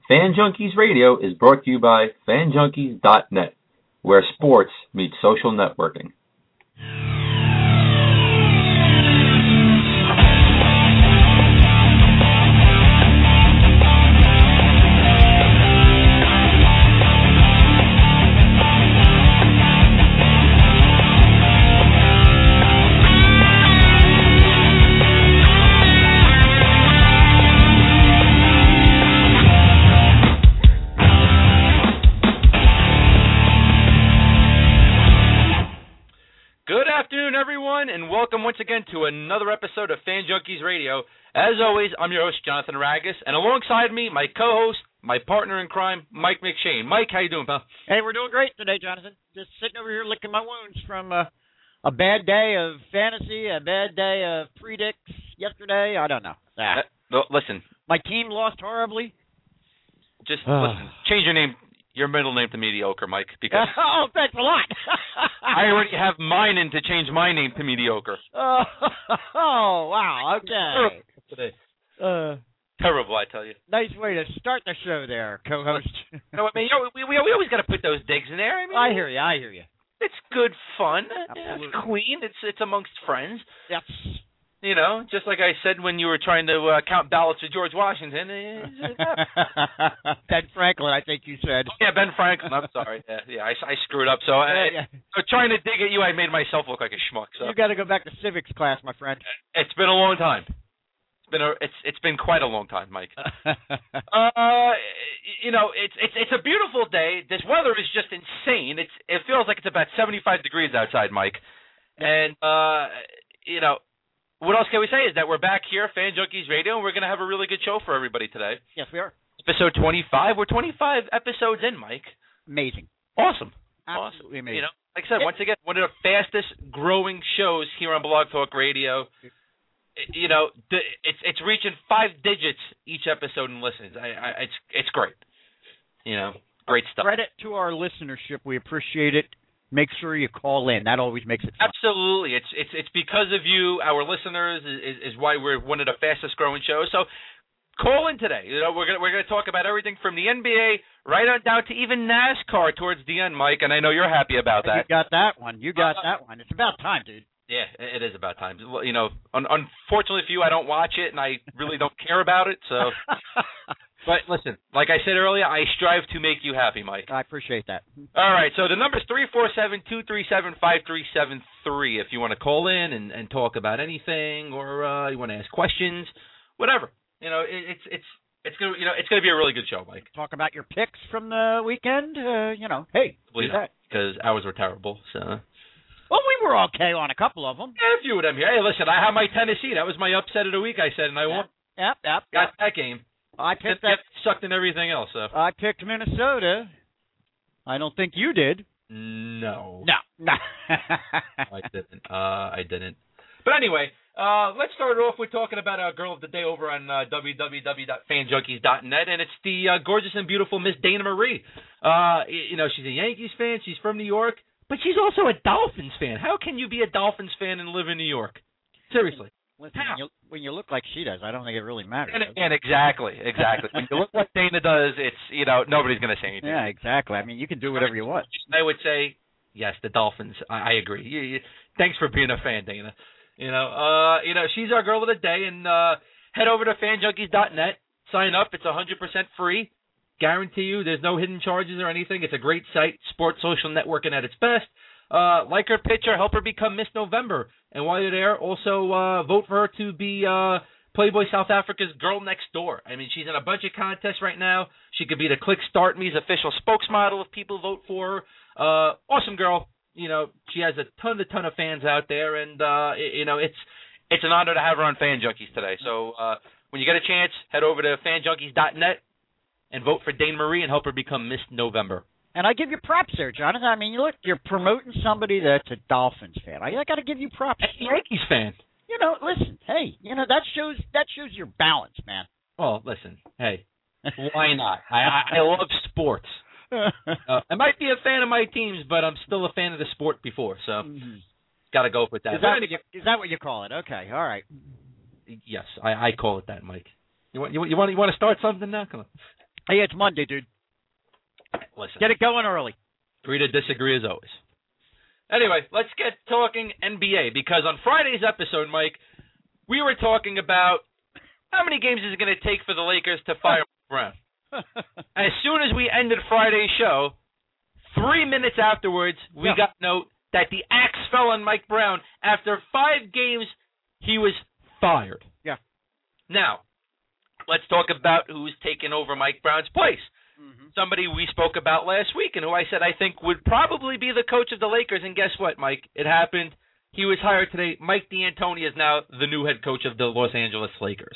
Fan Junkies Radio is brought to you by FanJunkies.net, where sports meets social networking. And welcome once again to another episode of Fan Junkies Radio. As always, I'm your host, Jonathan Ragus, and alongside me, my co-host, my partner in crime, Mike McShane. Mike, how you doing, pal? Hey, we're doing great today, Jonathan. Just sitting over here licking my wounds from a bad day of fantasy, a bad day of predicts yesterday. I don't know. No, listen. My team lost horribly. Just listen. Change your middle name to Mediocre, Mike, because oh, thanks a lot. I already have mine in to change my name to Mediocre. Oh, wow, okay. Today. Terrible, I tell you. Nice way to start the show there, co-host. No, I mean, we always got to put those digs in there. I hear you. It's good fun. Absolutely. It's clean. It's amongst friends. Yes. You know, just like I said when you were trying to count ballots for George Washington. Ben Franklin, I think you said. Oh, yeah, Ben Franklin. I'm sorry. Yeah, I screwed up. So, so trying to dig at you, I made myself look like a schmuck. So you got to go back to civics class, my friend. It's been a long time. It's been quite a long time, Mike. You know, it's a beautiful day. This weather is just insane. It feels like it's about 75 degrees outside, Mike. And you know. What else can we say is that we're back here, Fan Junkies Radio, and we're going to have a really good show for everybody today. Yes, we are. Episode 25. We're 25 episodes in, Mike. Amazing. Awesome. Absolutely amazing. You know, like I said, once again, one of the fastest growing shows here on Blog Talk Radio. You know, it's reaching 5 digits each episode in listens. It's great. You know, great stuff. Credit to our listenership. We appreciate it. Make sure you call in. That always makes it fun. Absolutely. It's because of you, our listeners, is why we're one of the fastest growing shows. So call in today. You know, we're gonna talk about everything from the NBA right on down to even NASCAR towards the end, Mike. And I know you're happy about that. You got that one. It's about time, dude. Yeah, it is about time. You know, unfortunately for you, I don't watch it, and I really don't care about it. So. But listen, like I said earlier, I strive to make you happy, Mike. I appreciate that. All right, so the number is 347-237-5373 if you want to call in and talk about anything, or you want to ask questions, whatever. You know, it's gonna be a really good show, Mike. Talk about your picks from the weekend. You know, hey, do that because ours were terrible. So. Well, we were okay on a couple of them. Yeah, a few of them here. Hey, listen, I have my Tennessee. That was my upset of the week. I said, and I won. Yep. Got that game. I picked that. Sucked in everything else. So. I picked Minnesota. I don't think you did. No. I didn't. But anyway, let's start off with talking about our girl of the day over on www.fanjunkies.net, and it's the gorgeous and beautiful Miss Dana Marie. You know, she's a Yankees fan. She's from New York, but she's also a Dolphins fan. How can you be a Dolphins fan and live in New York? Seriously. Listen, when you look like she does, I don't think it really matters. And exactly. When you look like Dana does, it's, you know, nobody's going to say anything. Yeah, exactly. I mean, you can do whatever you want. I would say, yes, the Dolphins. I agree. Thanks for being a fan, Dana. You know, she's our girl of the day, and head over to fanjunkies.net. Sign up. It's 100% free. Guarantee you, there's no hidden charges or anything. It's a great site, sports social networking at its best. Like her picture, help her become Miss November. And while you're there, also vote for her to be Playboy South Africa's girl next door. I mean, she's in a bunch of contests right now. She could be the Click Start Me's official spokesmodel if people vote for her. Awesome girl. You know, she has a ton of fans out there, and you know, it's an honor to have her on Fan Junkies today. So when you get a chance, head over to fanjunkies.net and vote for Dana Marie and help her become Miss November. And I give you props there, Jonathan. I mean, look, you're promoting somebody that's a Dolphins fan. I got to give you props. A Yankees fan. You know, listen, hey, you know, that shows your balance, man. Well, listen, hey, why not? I love sports. I might be a fan of my teams, but I'm still a fan of the sport before, so got to go with that. Is that what you call it? Okay, all right. Yes, I call it that, Mike. You want to start something now? Come on. Hey, it's Monday, dude. Listen, Get it going early. agree to disagree as always. Anyway, let's get talking NBA, because on Friday's episode, Mike, we were talking about how many games is it going to take for the Lakers to fire Brown. As soon as we ended Friday's show, 3 minutes afterwards, we got a note that the axe fell on Mike Brown. After 5 games, he was fired. Yeah. Now, let's talk about who's taken over Mike Brown's place. Somebody we spoke about last week and who I said I think would probably be the coach of the Lakers. And guess what, Mike? It happened. He was hired today. Mike D'Antoni is now the new head coach of the Los Angeles Lakers.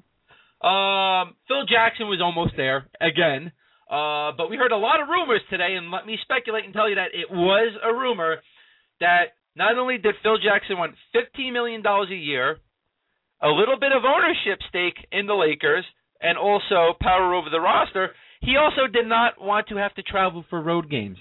Phil Jackson was almost there again. But we heard a lot of rumors today, and let me speculate and tell you that it was a rumor that not only did Phil Jackson want $15 million a year, a little bit of ownership stake in the Lakers, and also power over the roster, he also did not want to have to travel for road games.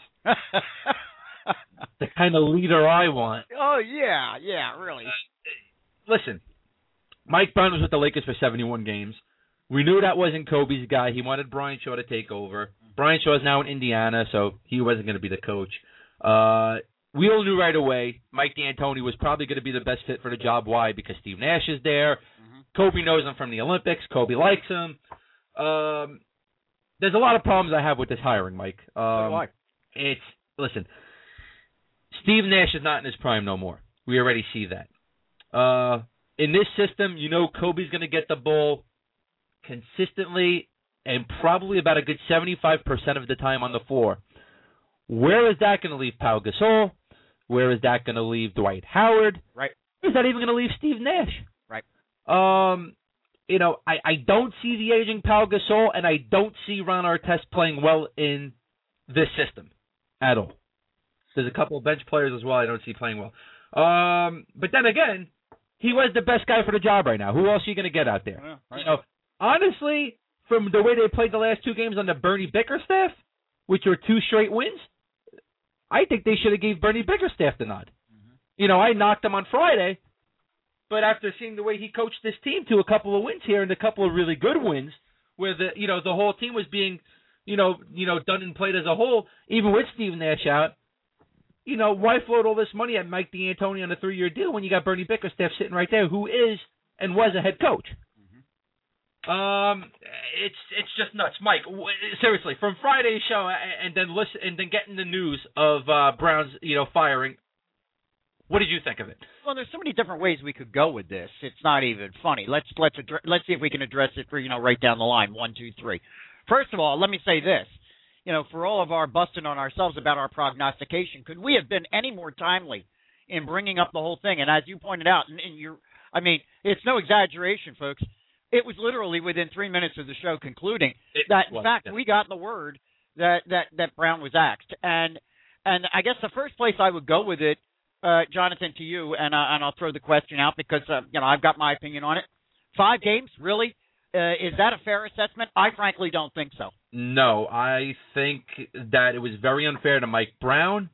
The kind of leader I want. Oh, yeah, really. Listen, Mike Brown was with the Lakers for 71 games. We knew that wasn't Kobe's guy. He wanted Brian Shaw to take over. Brian Shaw is now in Indiana, so he wasn't going to be the coach. We all knew right away Mike D'Antoni was probably going to be the best fit for the job. Why? Because Steve Nash is there. Kobe knows him from the Olympics. Kobe likes him. There's a lot of problems I have with this hiring, Mike. Listen, Steve Nash is not in his prime no more. We already see that. In this system, you know Kobe's going to get the ball consistently and probably about a good 75% of the time on the floor. Where is that going to leave Pau Gasol? Where is that going to leave Dwight Howard? Right. Where is that even going to leave Steve Nash? Right. I don't see the aging Pau Gasol, and I don't see Ron Artest playing well in this system at all. There's a couple of bench players as well I don't see playing well. But then again, he was the best guy for the job right now. Who else are you going to get out there? Yeah, right. Honestly, from the way they played the last 2 games on the Bernie Bickerstaff, which were 2 straight wins, I think they should have gave Bernie Bickerstaff the nod. I knocked him on Friday, but after seeing the way he coached this team to a couple of wins here and a couple of really good wins, where the whole team was being, done and played as a whole, even with Steve Nash out, why float all this money at Mike D'Antoni on a 3-year deal when you got Bernie Bickerstaff sitting right there, who is and was a head coach? It's just nuts, Mike. Seriously, from Friday's show and then getting the news of Brown's firing. What did you think of it? Well, there's so many different ways we could go with this. It's not even funny. Let's see if we can address it for right down the line. 1, 2, 3. First of all, let me say this. For all of our busting on ourselves about our prognostication, could we have been any more timely in bringing up the whole thing? And as you pointed out, it's no exaggeration, folks. It was literally within 3 minutes of the show concluding we got the word that Brown was axed. And I guess the first place I would go with it, Jonathan, to you, and I'll throw the question out because I've got my opinion on it. 5 games, really? Is that a fair assessment? I frankly don't think so. No, I think that it was very unfair to Mike Brown.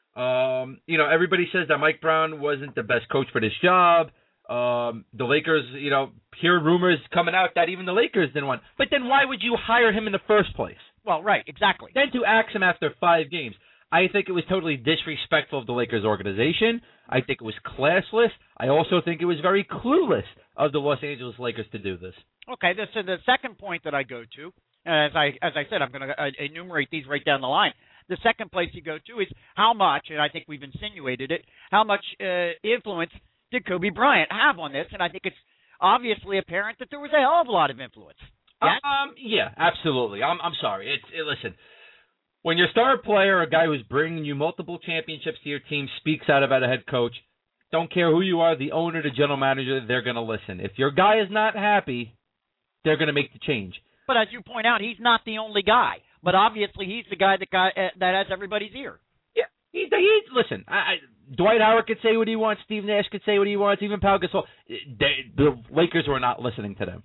Everybody says that Mike Brown wasn't the best coach for this job. The Lakers, hear rumors coming out that even the Lakers didn't want. But then why would you hire him in the first place? Well, right, exactly. Then to axe him after 5 games. I think it was totally disrespectful of the Lakers organization. I think it was classless. I also think it was very clueless of the Los Angeles Lakers to do this. Okay, so the second point that I go to, as I said, I'm going to enumerate these right down the line. The second place you go to is how much, and I think we've insinuated it, how much influence did Kobe Bryant have on this? And I think it's obviously apparent that there was a hell of a lot of influence. Yes? Yeah, absolutely. I'm sorry. Listen, when your star player, a guy who's bringing you multiple championships to your team, speaks out about a head coach, don't care who you are, the owner, the general manager, they're going to listen. If your guy is not happy, they're going to make the change. But as you point out, he's not the only guy. But obviously, he's the guy that has everybody's ear. Yeah, listen. Dwight Howard could say what he wants. Steve Nash could say what he wants. Even Pau Gasol. The Lakers were not listening to them.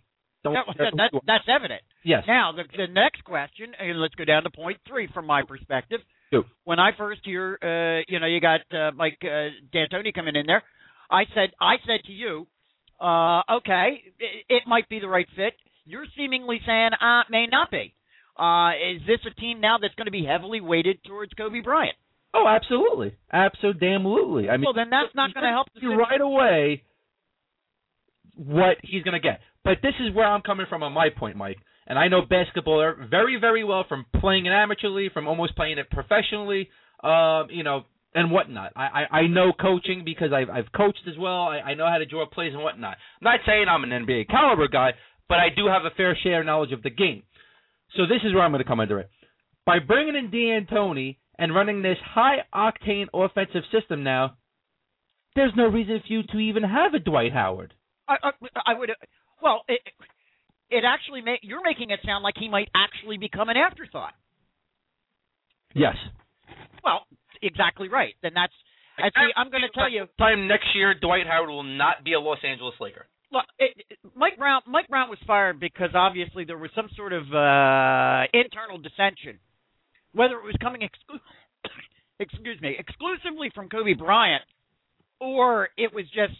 That's evident. Yes. Now the next question, and let's go down to point 3 from my perspective. Sure. When I first hear, you got Mike D'Antoni coming in there, I said to you, okay, it might be the right fit. You're seemingly saying may not be. Is this a team now that's going to be heavily weighted towards Kobe Bryant? Oh, absolutely. Absolutely. I mean, well, then that's not going to help you right away what he's going to get. But this is where I'm coming from on my point, Mike. And I know basketball very, very well from playing it amateurly, from almost playing it professionally, and whatnot. I know coaching because I've coached as well. I know how to draw plays and whatnot. I'm not saying I'm an NBA caliber guy, but I do have a fair share of knowledge of the game. So this is where I'm going to come under it. By bringing in D'Antoni and running this high-octane offensive system now, there's no reason for you to even have a Dwight Howard. I would. Well, it actually you're making it sound like he might actually become an afterthought. Yes. Well, exactly right. Then that's. I'm going to tell you. Time next year, Dwight Howard will not be a Los Angeles Laker. Look, Mike Brown was fired because obviously there was some sort of internal dissension, whether it was coming exclusively from Kobe Bryant, or it was just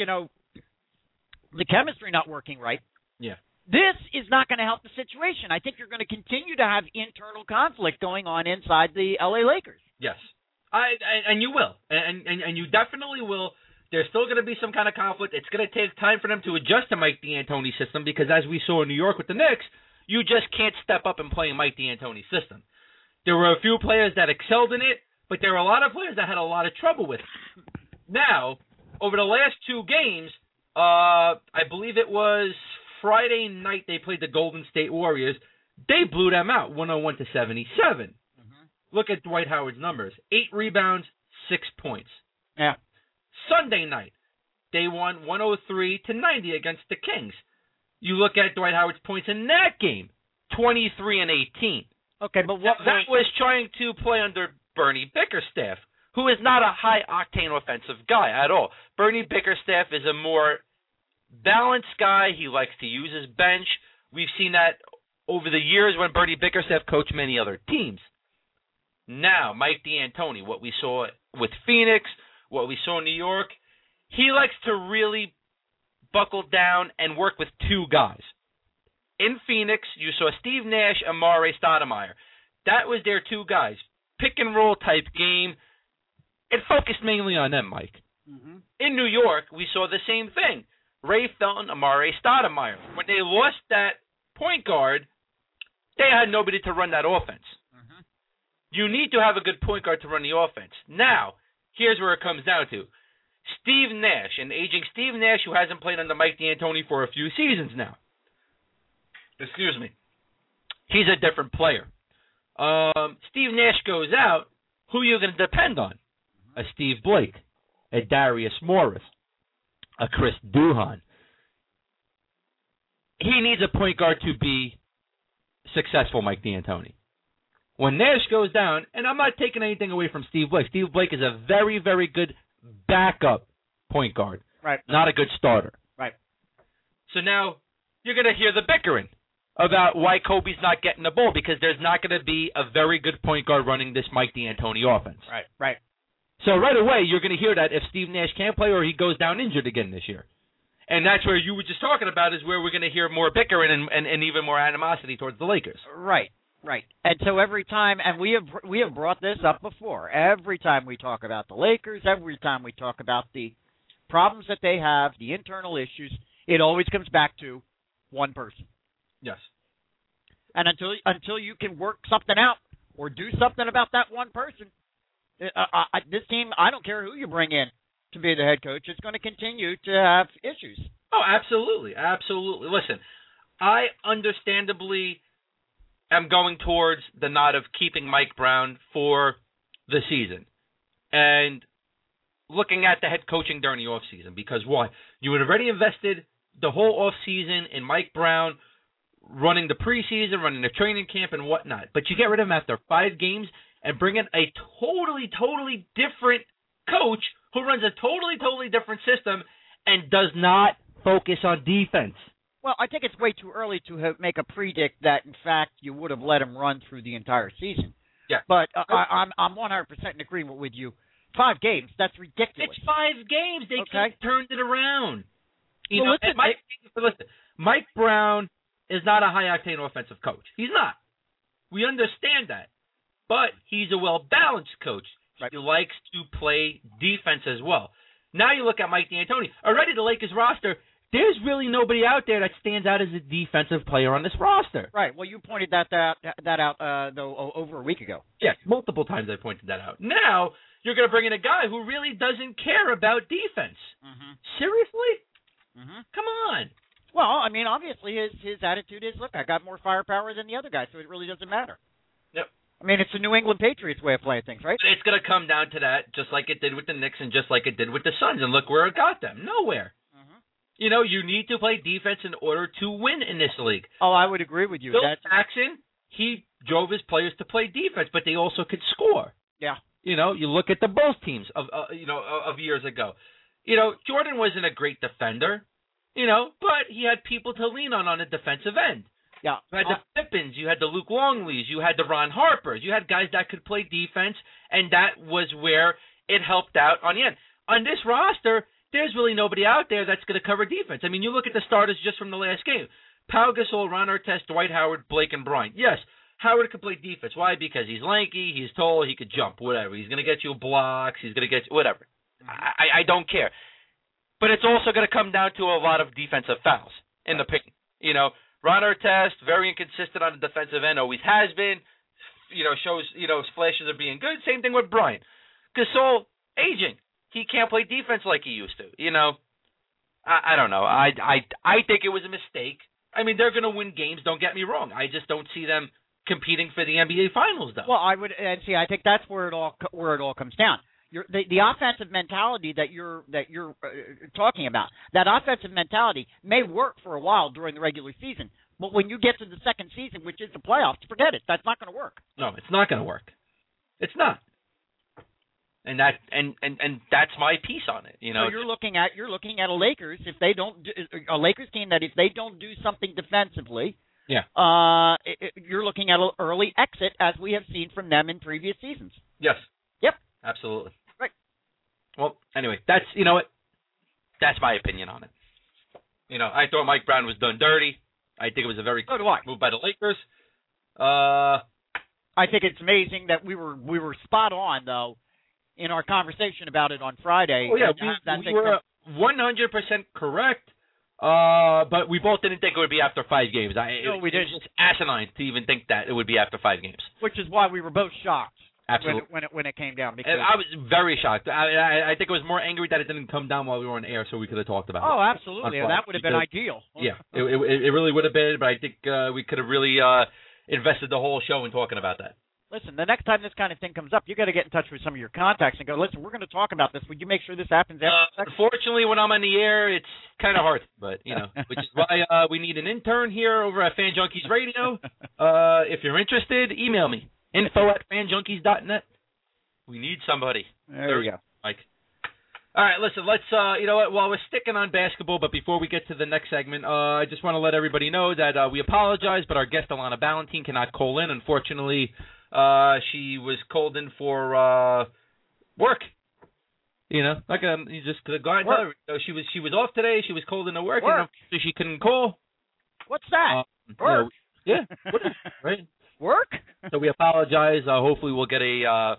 the chemistry not working right. Yeah. This is not going to help the situation. I think you're going to continue to have internal conflict going on inside the LA Lakers. Yes, and you will, and you definitely will. There's still going to be some kind of conflict. It's going to take time for them to adjust to Mike D'Antoni's system because, as we saw in New York with the Knicks, you just can't step up and play in Mike D'Antoni's system. There were a few players that excelled in it, but there were a lot of players that had a lot of trouble with it. Now, over the last two games, I believe it was Friday night they played the Golden State Warriors. They blew them out, 101-77. Mm-hmm. Look at Dwight Howard's numbers: 8 rebounds, 6 points. Yeah. Sunday night, they won 103-90 against the Kings. You look at Dwight Howard's points in that game, 23 and 18. Okay, but that was trying to play under Bernie Bickerstaff, who is not a high-octane offensive guy at all. Bernie Bickerstaff is a more balanced guy. He likes to use his bench. We've seen that over the years when Bernie Bickerstaff coached many other teams. Now, Mike D'Antoni, what we saw with Phoenix, what we saw in New York, he likes to really buckle down and work with two guys. In Phoenix, you saw Steve Nash and Amare Stoudemire. That was their two guys. Pick and roll type game. It focused mainly on them, Mike. Mm-hmm. In New York, we saw the same thing. Ray Felton, Amare Stoudemire. When they lost that point guard, they had nobody to run that offense. Mm-hmm. You need to have a good point guard to run the offense. Now, here's where it comes down to. Steve Nash, an aging Steve Nash who hasn't played under Mike D'Antoni for a few seasons now. Excuse me. He's a different player. Steve Nash goes out. Who are you going to depend on? A Steve Blake, a Darius Morris, a Chris Duhon. He needs a point guard to be successful, Mike D'Antoni. When Nash goes down, and I'm not taking anything away from Steve Blake. Steve Blake is a very, very good backup point guard. Right. Not a good starter. Right. So now you're going to hear the bickering about why Kobe's not getting the ball because there's not going to be a very good point guard running this Mike D'Antoni offense. Right. Right. So right away you're going to hear that if Steve Nash can't play or he goes down injured again this year. And that's where you were just talking about is where we're going to hear more bickering and even more animosity towards the Lakers. Right. Right. And so every time, and we have brought this up before, every time we talk about the Lakers, every time we talk about the problems that they have, the internal issues, it always comes back to one person. Yes. And until you can work something out or do something about that one person, this team, I don't care who you bring in to be the head coach, it's going to continue to have issues. Oh, absolutely. Absolutely. Listen, I understandably am going towards the nod of keeping Mike Brown for the season and looking at the head coaching during the offseason because why? You had already invested the whole offseason in Mike Brown running the preseason, running the training camp and whatnot, but you get rid of him after 5 games and bring in a totally different coach who runs a totally different system and does not focus on defense. Well, I think it's way too early to make a predict that, in fact, you would have let him run through the entire season. Yeah. But I'm 100% in agreement with you. 5 games, that's ridiculous. It's 5 games. They can't turn it around. Listen, Mike Brown is not a high-octane offensive coach. He's not. We understand that. But he's a well-balanced coach. Right. He likes to play defense as well. Now you look at Mike D'Antoni. Already the Lakers roster, there's really nobody out there that stands out as a defensive player on this roster. Right. Well, you pointed that out though over a week ago. Yes, multiple times I pointed that out. Now you're going to bring in a guy who really doesn't care about defense. Mm-hmm. Seriously? Mm-hmm. Come on. Well, I mean, obviously his attitude is, look, I got more firepower than the other guy, so it really doesn't matter. Yep. I mean, it's the New England Patriots way of playing things, right? It's going to come down to that, just like it did with the Knicks and just like it did with the Suns. And look where it got them. Nowhere. Mm-hmm. You know, you need to play defense in order to win in this league. Oh, I would agree with you. Bill Jackson, he drove his players to play defense, but they also could score. Yeah. You know, you look at the both teams of years ago. You know, Jordan wasn't a great defender, you know, but he had people to lean on the defensive end. Yeah. You had the Pippins, you had the Luke Longleys, you had the Ron Harpers, you had guys that could play defense, and that was where it helped out on the end. On this roster, there's really nobody out there that's going to cover defense. I mean, you look at the starters just from the last game. Pau Gasol, Ron Artest, Dwight Howard, Blake, and Bryant. Yes, Howard could play defense. Why? Because he's lanky, he's tall, he could jump, whatever. He's going to get you blocks, he's going to get you whatever. I don't care. But it's also going to come down to a lot of defensive fouls in the pick. You know, Ron Artest, very inconsistent on the defensive end, always has been. You know, shows, you know, flashes of being good. Same thing with Bryant. Gasol, aging. He can't play defense like he used to. You know, I don't know. I think it was a mistake. I mean, they're going to win games. Don't get me wrong. I just don't see them competing for the NBA Finals, though. Well, I think that's where it all comes down. The offensive mentality that you're talking about, that offensive mentality may work for a while during the regular season, but when you get to the second season, which is the playoffs, forget it. That's not going to work. No, it's not going to work. It's not. And that's my piece on it. You know, so you're looking at a Lakers a Lakers team that if they don't do something defensively, you're looking at an early exit as we have seen from them in previous seasons. Yes. Yep. Absolutely. Right. Well, anyway, that's that's my opinion on it. You know, I thought Mike Brown was done dirty. I think it was a very good move by the Lakers. I think it's amazing that we were spot on though in our conversation about it on Friday. Oh yeah, we were 100% correct. But we both didn't think it would be after 5 games. We didn't. It was just asinine to even think that it would be after 5 games. Which is why we were both shocked. Absolutely. When it came down. Because I was very shocked. I think I was more angry that it didn't come down while we were on air, so we could have talked about it. Oh, absolutely. That would have been ideal. Yeah, it really would have been, but I think we could have really invested the whole show in talking about that. Listen, the next time this kind of thing comes up, you got to get in touch with some of your contacts and go, listen, we're going to talk about this. Would you make sure this happens after Unfortunately, when I'm on the air, it's kind of hard, but, you know, which is why we need an intern here over at Fan Junkies Radio. If you're interested, email me, info@fanjunkies.net. We need somebody. There you go. Mike. All right, listen, let's, you know what, while we're sticking on basketball, but before we get to the next segment, I just want to let everybody know that we apologize, but our guest, Alana Ballentine, cannot call in. Unfortunately, she was called in for work. You know, like you just could have gone. She was off today. She was called in to work. And so she couldn't call. What's that? Work. Yeah. Right. Work. So we apologize. Hopefully, we'll get a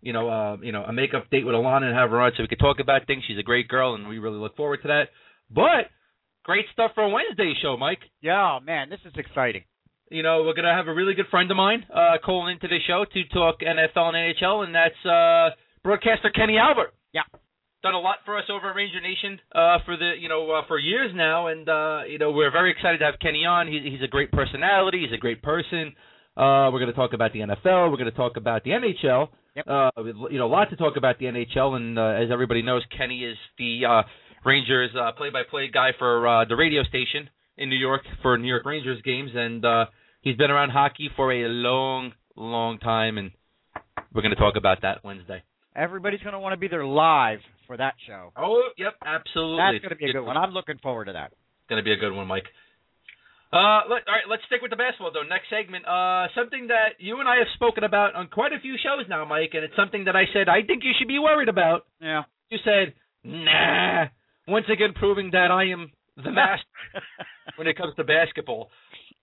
a makeup date with Alana and have her on so we can talk about things. She's a great girl, and we really look forward to that. But great stuff for a Wednesday show, Mike. Yeah, man, this is exciting. You know, we're going to have a really good friend of mine calling into the show to talk NFL and NHL, and that's broadcaster Kenny Albert. Yeah. Done a lot for us over at Ranger Nation for years now, and we're very excited to have Kenny on. He's a great personality. He's a great person. We're going to talk about the NFL. We're going to talk about the NHL. Yep. A lot to talk about the NHL, and as everybody knows, Kenny is the Rangers play-by-play guy for the radio station in New York for New York Rangers games, and he's been around hockey for a long, long time, and we're going to talk about that Wednesday. Everybody's going to want to be there live for that show. Oh, yep, absolutely. That's going to be a good one. I'm looking forward to that. It's going to be a good one, Mike. All right, let's stick with the basketball, though. Next segment, something that you and I have spoken about on quite a few shows now, Mike, and it's something that I said I think you should be worried about. Yeah. You said, nah, once again proving that I am the master when it comes to basketball.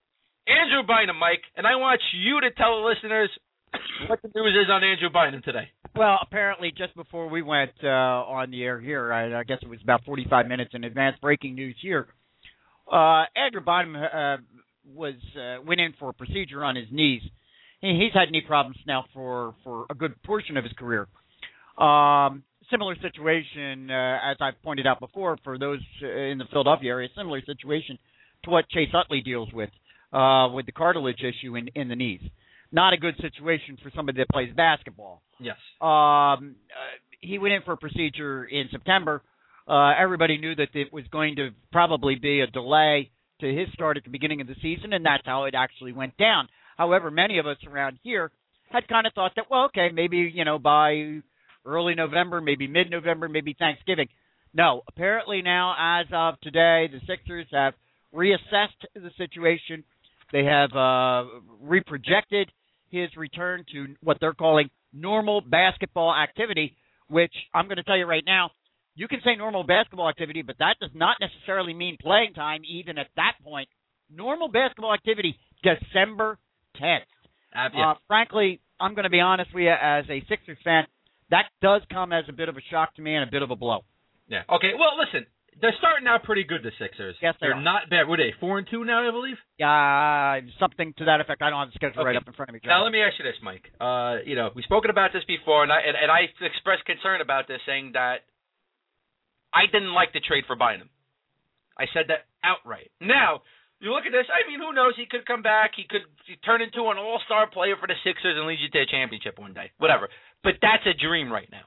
Andrew Bynum, Mike, and I want you to tell the listeners what the news is on Andrew Bynum today. Well, apparently, just before we went on the air here, I guess it was about 45 minutes in advance, breaking news here. Andrew Bynum went in for a procedure on his knees. He's had knee problems now for a good portion of his career. Similar situation, as I've pointed out before, for those in the Philadelphia area, similar situation to what Chase Utley deals with the cartilage issue in the knees. Not a good situation for somebody that plays basketball. Yes. He went in for a procedure in September. Everybody knew that it was going to probably be a delay to his start at the beginning of the season, and that's how it actually went down. However, many of us around here had kind of thought that, well, okay, maybe, by early November, maybe mid-November, maybe Thanksgiving. No, apparently now, as of today, the Sixers have reassessed the situation. They have reprojected his return to what they're calling normal basketball activity, which I'm going to tell you right now, you can say normal basketball activity, but that does not necessarily mean playing time even at that point. Normal basketball activity, December 10th. Frankly, I'm going to be honest with you, as a Sixers fan, that does come as a bit of a shock to me and a bit of a blow. Yeah. Okay, well, listen, they're starting out pretty good, the Sixers. Yes, they're not bad. What are they, 4-2 now, I believe? Something to that effect. I don't have the schedule right up in front of me, John. Now, let me ask you this, Mike. We've spoken about this before, and I expressed concern about this, saying that I didn't like the trade for Bynum. I said that outright. Now, you look at this, I mean, who knows? He could come back. He could turn into an all-star player for the Sixers and lead you to a championship one day. Whatever. But that's a dream right now.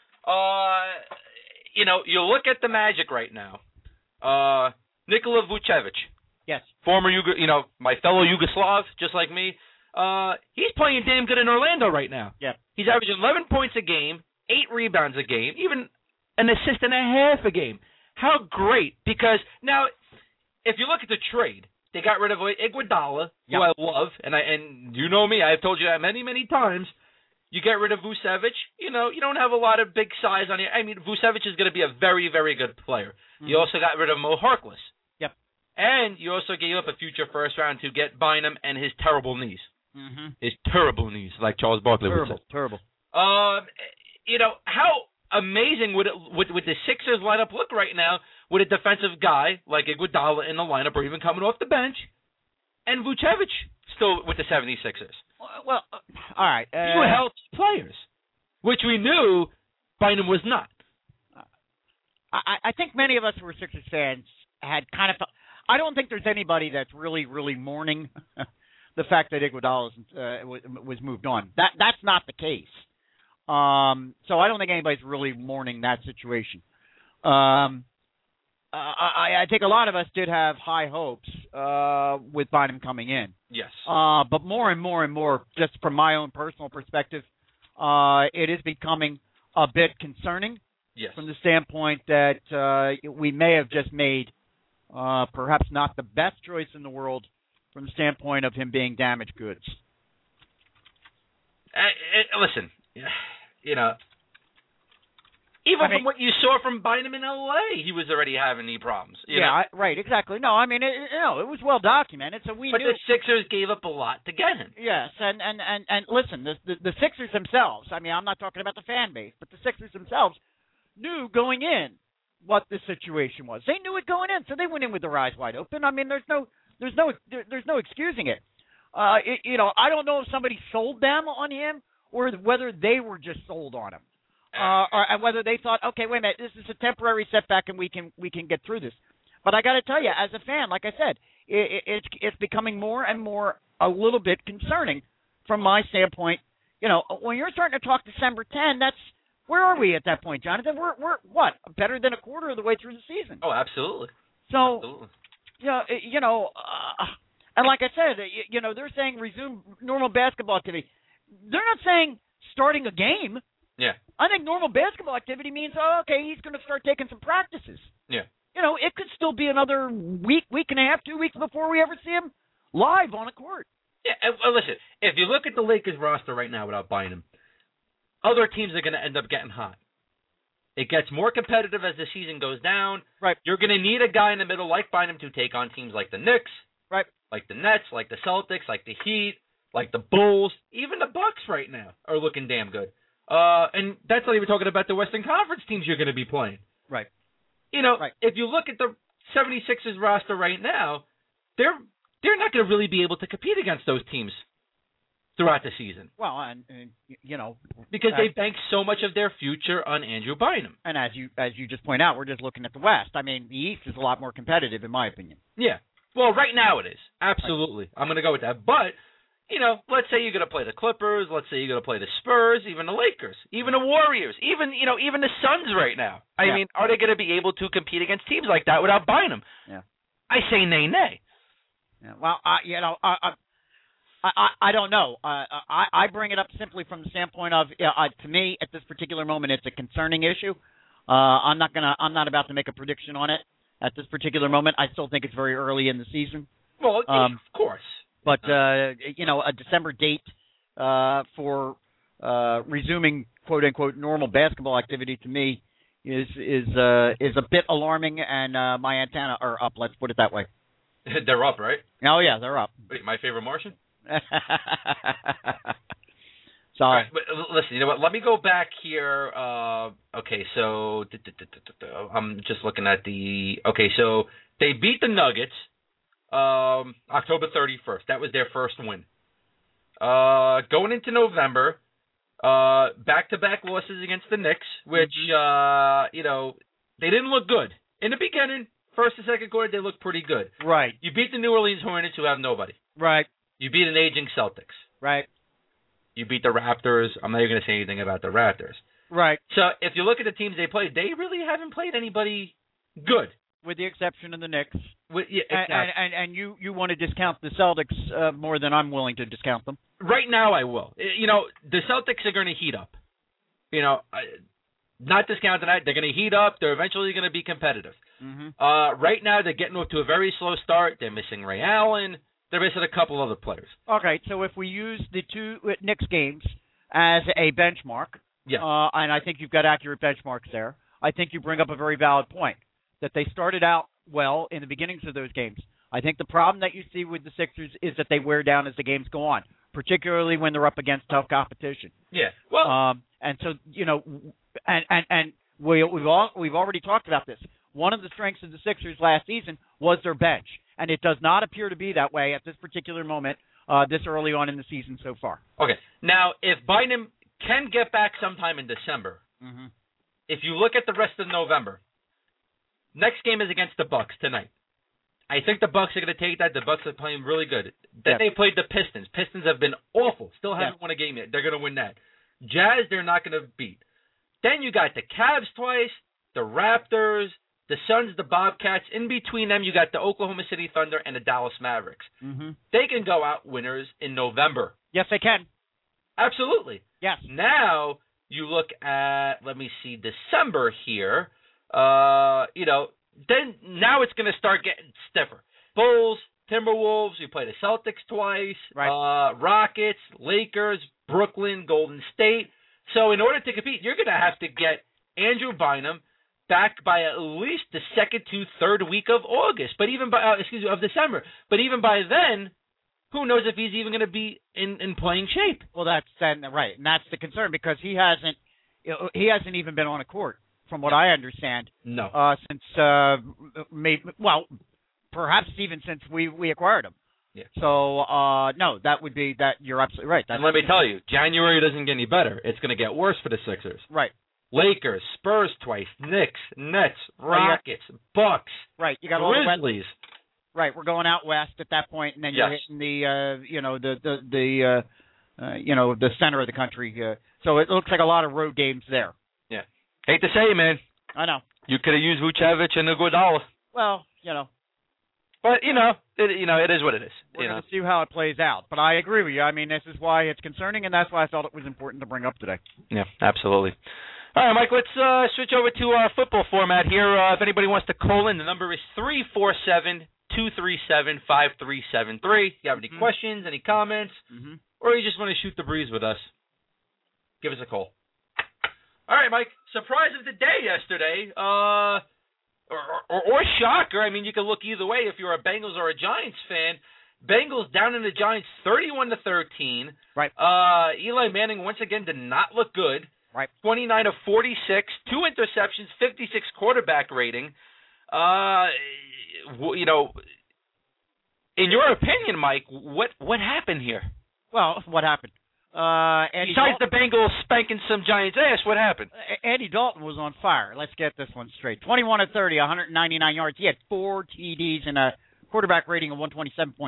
You look at the Magic right now. Nikola Vucevic. Yes. Former, my fellow Yugoslav, just like me. He's playing damn good in Orlando right now. Yeah. He's averaging 11 points a game, 8 rebounds a game, even an assist and a half a game. How great. Because now, if you look at the trade, they got rid of Iguodala, who I love, and you know me, I've told you that many, many times. You get rid of Vucevic, you don't have a lot of big size on you. I mean, Vucevic is going to be a very, very good player. Mm-hmm. You also got rid of Mo Harkless. Yep. And you also gave up a future first round to get Bynum and his terrible knees. Mm-hmm. His terrible knees, like Charles Barkley would say. Terrible. How amazing would the Sixers lineup look right now with a defensive guy like Iguodala in the lineup, or even coming off the bench, and Vucevic still with the 76ers? Well, all right. You were healthy players, which we knew Bynum was not. I think many of us who were Sixers fans had kind of – I don't think there's anybody that's really, really mourning the fact that Iguodala was moved on. That's not the case. So I don't think anybody's really mourning that situation. I think a lot of us did have high hopes with Bynum coming in. Yes. But more and more, just from my own personal perspective, it is becoming a bit concerning. Yes. From the standpoint that we may have just made perhaps not the best choice in the world from the standpoint of him being damaged goods. Listen, even from what you saw from Bynum in L.A., he was already having knee problems. Right, exactly. No, I mean, it was well documented, so we knew. But the Sixers gave up a lot to get him. Yes, and listen, the Sixers themselves, I mean, I'm not talking about the fan base, but the Sixers themselves knew going in what the situation was. They knew it going in, so they went in with their eyes wide open. I mean, there's no excusing it. I don't know if somebody sold them on him or whether they were just sold on him. And whether they thought, okay, wait a minute, this is a temporary setback and we can get through this. But I got to tell you, as a fan, like I said, it's becoming more and more a little bit concerning from my standpoint. When you're starting to talk December 10, where are we at that point, Jonathan? We're what, better than a quarter of the way through the season? Oh, absolutely. So, absolutely. And like I said, they're saying resume normal basketball activity. They're not saying starting a game. Yeah. I think normal basketball activity means, he's going to start taking some practices. Yeah. It could still be another week and a half, 2 weeks before we ever see him live on a court. Yeah, listen, if you look at the Lakers roster right now without Bynum, other teams are going to end up getting hot. It gets more competitive as the season goes down. Right. You're going to need a guy in the middle like Bynum to take on teams like the Knicks. Right. like the Nets, like the Celtics, like the Heat, like the Bulls, even the Bucks right now are looking damn good. And that's not even talking about the Western Conference teams you're going to be playing. Right. If you look at the 76ers roster right now, they're not going to really be able to compete against those teams throughout the season. Well, and because they bank so much of their future on Andrew Bynum. And as you just point out, we're just looking at the West. I mean, the East is a lot more competitive, in my opinion. Yeah. Well, right now it is. Absolutely. Right. I'm going to go with that. But, let's say you're going to play the Clippers. Let's say you're going to play the Spurs, even the Lakers, even the Warriors, even the Suns right now. I mean, are they going to be able to compete against teams like that without Bynum? Yeah. I say nay. Yeah. Well, I don't know. I bring it up simply from the standpoint of, to me, at this particular moment, it's a concerning issue. I'm not about to make a prediction on it at this particular moment. I still think it's very early in the season. Well, of course. But a December date for resuming "quote unquote" normal basketball activity to me is a bit alarming, and my antenna are up. Let's put it that way. They're up, right? Oh yeah, they're up. Wait, my favorite Martian? Sorry. Right, but listen, you know what? Let me go back here. Okay, so I'm just looking at the. Okay, so they beat the Nuggets October 31st. That was their first win. Going into November, back-to-back losses against the Knicks, which they didn't look good in the beginning. First and second quarter, they looked pretty good. Right. You beat the New Orleans Hornets, who have nobody. Right. You beat an aging Celtics. Right. You beat the Raptors. I'm not even going to say anything about the Raptors. Right. So if you look at the teams they played, they really haven't played anybody good. With the exception of the Knicks. Yeah, exactly. And you want to discount the Celtics more than I'm willing to discount them. Right now I will. The Celtics are going to heat up. Not discounting that. They're going to heat up. They're eventually going to be competitive. Mm-hmm. Right now they're getting off to a very slow start. They're missing Ray Allen. They're missing a couple other players. Okay, so if we use the two Knicks games as a benchmark, and I think you've got accurate benchmarks there, I think you bring up a very valid point, that they started out well in the beginnings of those games. I think the problem that you see with the Sixers is that they wear down as the games go on, particularly when they're up against tough competition. Yeah. Well, and so and we've already talked about this. One of the strengths of the Sixers last season was their bench, and it does not appear to be that way at this particular moment, this early on in the season so far. Okay. Now, if Bynum can get back sometime in December, if you look at the rest of November, next game is against the Bucks tonight. I think the Bucks are going to take that. The Bucks are playing really good. Then they played the Pistons. Pistons have been awful. Still haven't won a game yet. They're going to win that. Jazz, they're not going to beat. Then you got the Cavs twice, the Raptors, the Suns, the Bobcats. In between them, you got the Oklahoma City Thunder and the Dallas Mavericks. They can go out winners in November. Yes, they can. Absolutely. Yes. Now you look at, let me see, December here. Then now it's going to start getting stiffer. Bulls, Timberwolves, you play the Celtics twice, right. Rockets, Lakers, Brooklyn, Golden State. So in order to compete, you're going to have to get Andrew Bynum back by at least the second to third week of August, but even by of December. But even by then, who knows if he's even going to be in playing shape? Well, that's right, and that's the concern because he hasn't even been on a court, from what I understand. No. Since perhaps even since we acquired him. Yeah. So no, that would be that. You're absolutely right. And let me tell you, January doesn't get any better. It's going to get worse for the Sixers. Right. Lakers, Spurs twice, Knicks, Nets, Rockets, Bucks. Right. You got Grizzlies. Right. We're going out west at that point, and then you're hitting the the center of the country. So it looks like a lot of road games there. Yeah. Hate to say it, man. I know. You could have used Vucevic and Iguodala. Well, But, it is what it is. We're going to see how it plays out. But I agree with you. I mean, this is why it's concerning, and that's why I felt it was important to bring up today. Yeah, absolutely. All right, Mike, let's switch over to our football format here. If anybody wants to call in, the number is 347-237-5373. If you have any questions, any comments, or you just want to shoot the breeze with us, give us a call. All right, Mike, surprise of the day yesterday. Or shocker. I mean, you can look either way if you're a Bengals or a Giants fan. Bengals down in the Giants 31-13. Right. Eli Manning once again did not look good. Right. 29 of 46, 2 interceptions, 56 quarterback rating. You know, in your opinion, Mike, what happened here? Well, what happened? Besides the Bengals spanking some Giants' ass, what happened? Andy Dalton was on fire. Let's get this one straight. 21 of 30, 199 yards. He had 4 TDs and a quarterback rating of 127.6.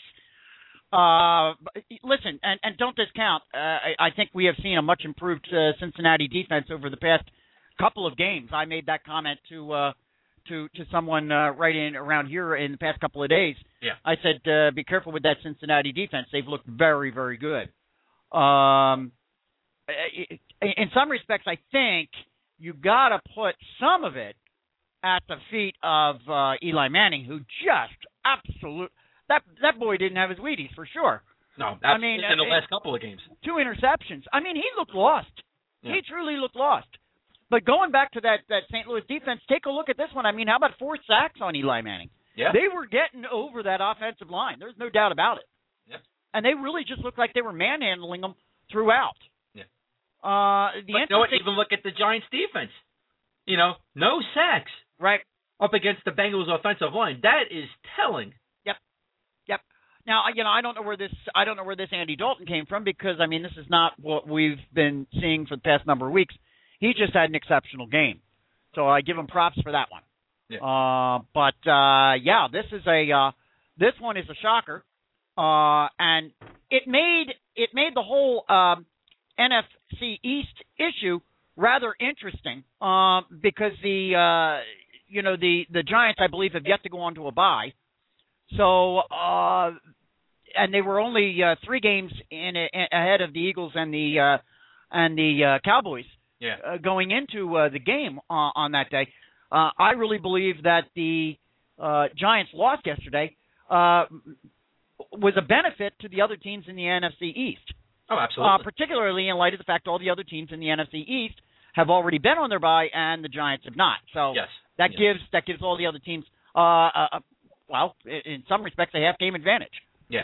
Listen, and don't discount. I think we have seen a much improved Cincinnati defense over the past couple of games. I made that comment to someone right in around here in the past couple of days. Yeah. I said, be careful with that Cincinnati defense. They've looked very, very good. In some respects, I think you got to put some of it at the feet of Eli Manning, who just absolute that boy didn't have his Wheaties for sure. No, that's in the last couple of games. 2 interceptions. I mean, he looked lost. Yeah. He truly looked lost. But going back to that St. Louis defense, take a look at this one. I mean, how about 4 sacks on Eli Manning? Yeah. They were getting over that offensive line. There's no doubt about it. Yeah. And they really just looked like they were manhandling them throughout. Yeah. But you know what? Even look at the Giants' defense. You know, no sacks. Right. Up against the Bengals' offensive line. That is telling. Yep. Now, you know, I don't know where this Andy Dalton came from because I mean, this is not what we've been seeing for the past number of weeks. He just had an exceptional game, so I give him props for that one. Yeah. Yeah, this one is a shocker, and it made the whole NFC East issue rather interesting because the Giants, I believe, have yet to go on to a bye, so and they were only 3 games ahead of the Eagles and the Cowboys. Yeah. Going into the game on that day, I really believe that the Giants' loss yesterday was a benefit to the other teams in the NFC East. Oh, absolutely. Particularly in light of the fact all the other teams in the NFC East have already been on their bye and the Giants have not. So yes. that gives all the other teams, well, in some respects, a half-game advantage. Yeah.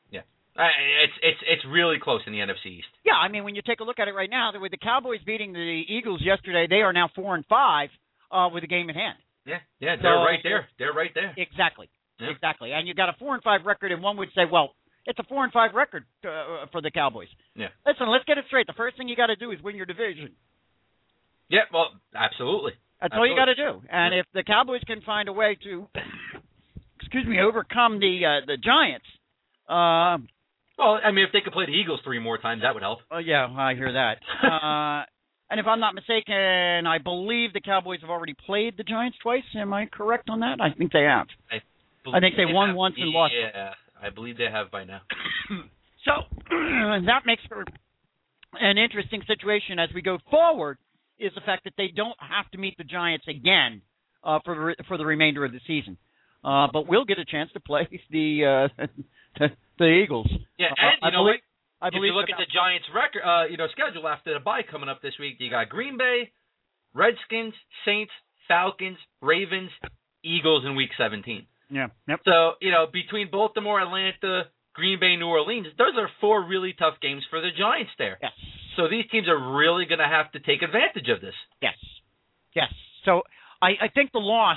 It's really close in the NFC East. Yeah, I mean, when you take a look at it right now, with the Cowboys beating the Eagles yesterday, they are now 4-5 with a game in hand. Yeah, they're right there. They're right there. Exactly, yeah. Exactly. And you got a 4-5 record, and one would say, well, it's a 4-5 record for the Cowboys. Yeah. Listen, let's get it straight. The first thing you got to do is win your division. Yeah, well, absolutely. That's all you got to do. And if the Cowboys can find a way to, overcome the Giants. Well, I mean, if they could play the Eagles 3 more times, that would help. Oh, yeah, I hear that. And if I'm not mistaken, I believe the Cowboys have already played the Giants twice. Am I correct on that? I think they have. I think they won once and lost. Yeah, I believe they have by now. So that makes for an interesting situation as we go forward, is the fact that they don't have to meet the Giants again for the remainder of the season. But we'll get a chance to play the Eagles. Yeah, and if you look at the Giants' record, schedule after the bye coming up this week, you got Green Bay, Redskins, Saints, Falcons, Ravens, Eagles in Week 17. Yeah. Yep. So between Baltimore, Atlanta, Green Bay, New Orleans, those are 4 really tough games for the Giants there. Yes. So these teams are really going to have to take advantage of this. Yes. So I think the loss,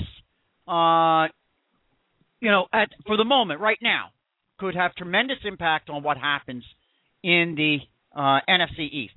for the moment, right now, could have tremendous impact on what happens in the NFC East.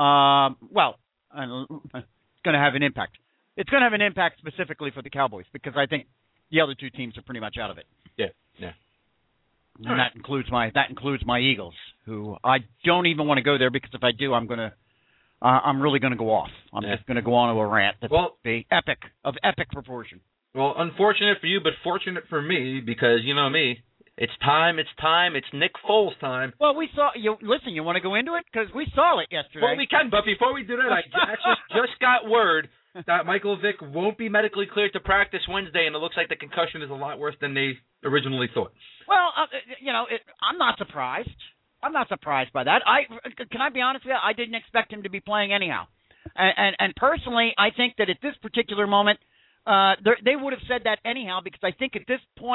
It's going to have an impact. It's going to have an impact specifically for the Cowboys because I think the other 2 teams are pretty much out of it. Yeah. And that includes my Eagles, who I don't even want to go there because if I do, I'm really going to go off. I'm just going to go on to a rant that's be of epic proportion. Well, unfortunate for you, but fortunate for me because you know me. It's time. It's Nick Foles time. Well, we saw you. Listen, you want to go into it because we saw it yesterday. Well, we can, but before we do that, I actually just got word that Michael Vick won't be medically cleared to practice Wednesday, and it looks like the concussion is a lot worse than they originally thought. Well, I'm not surprised. I'm not surprised by that. Can I be honest with you? I didn't expect him to be playing anyhow. And personally, I think that at this particular moment, they would have said that anyhow because I think at this point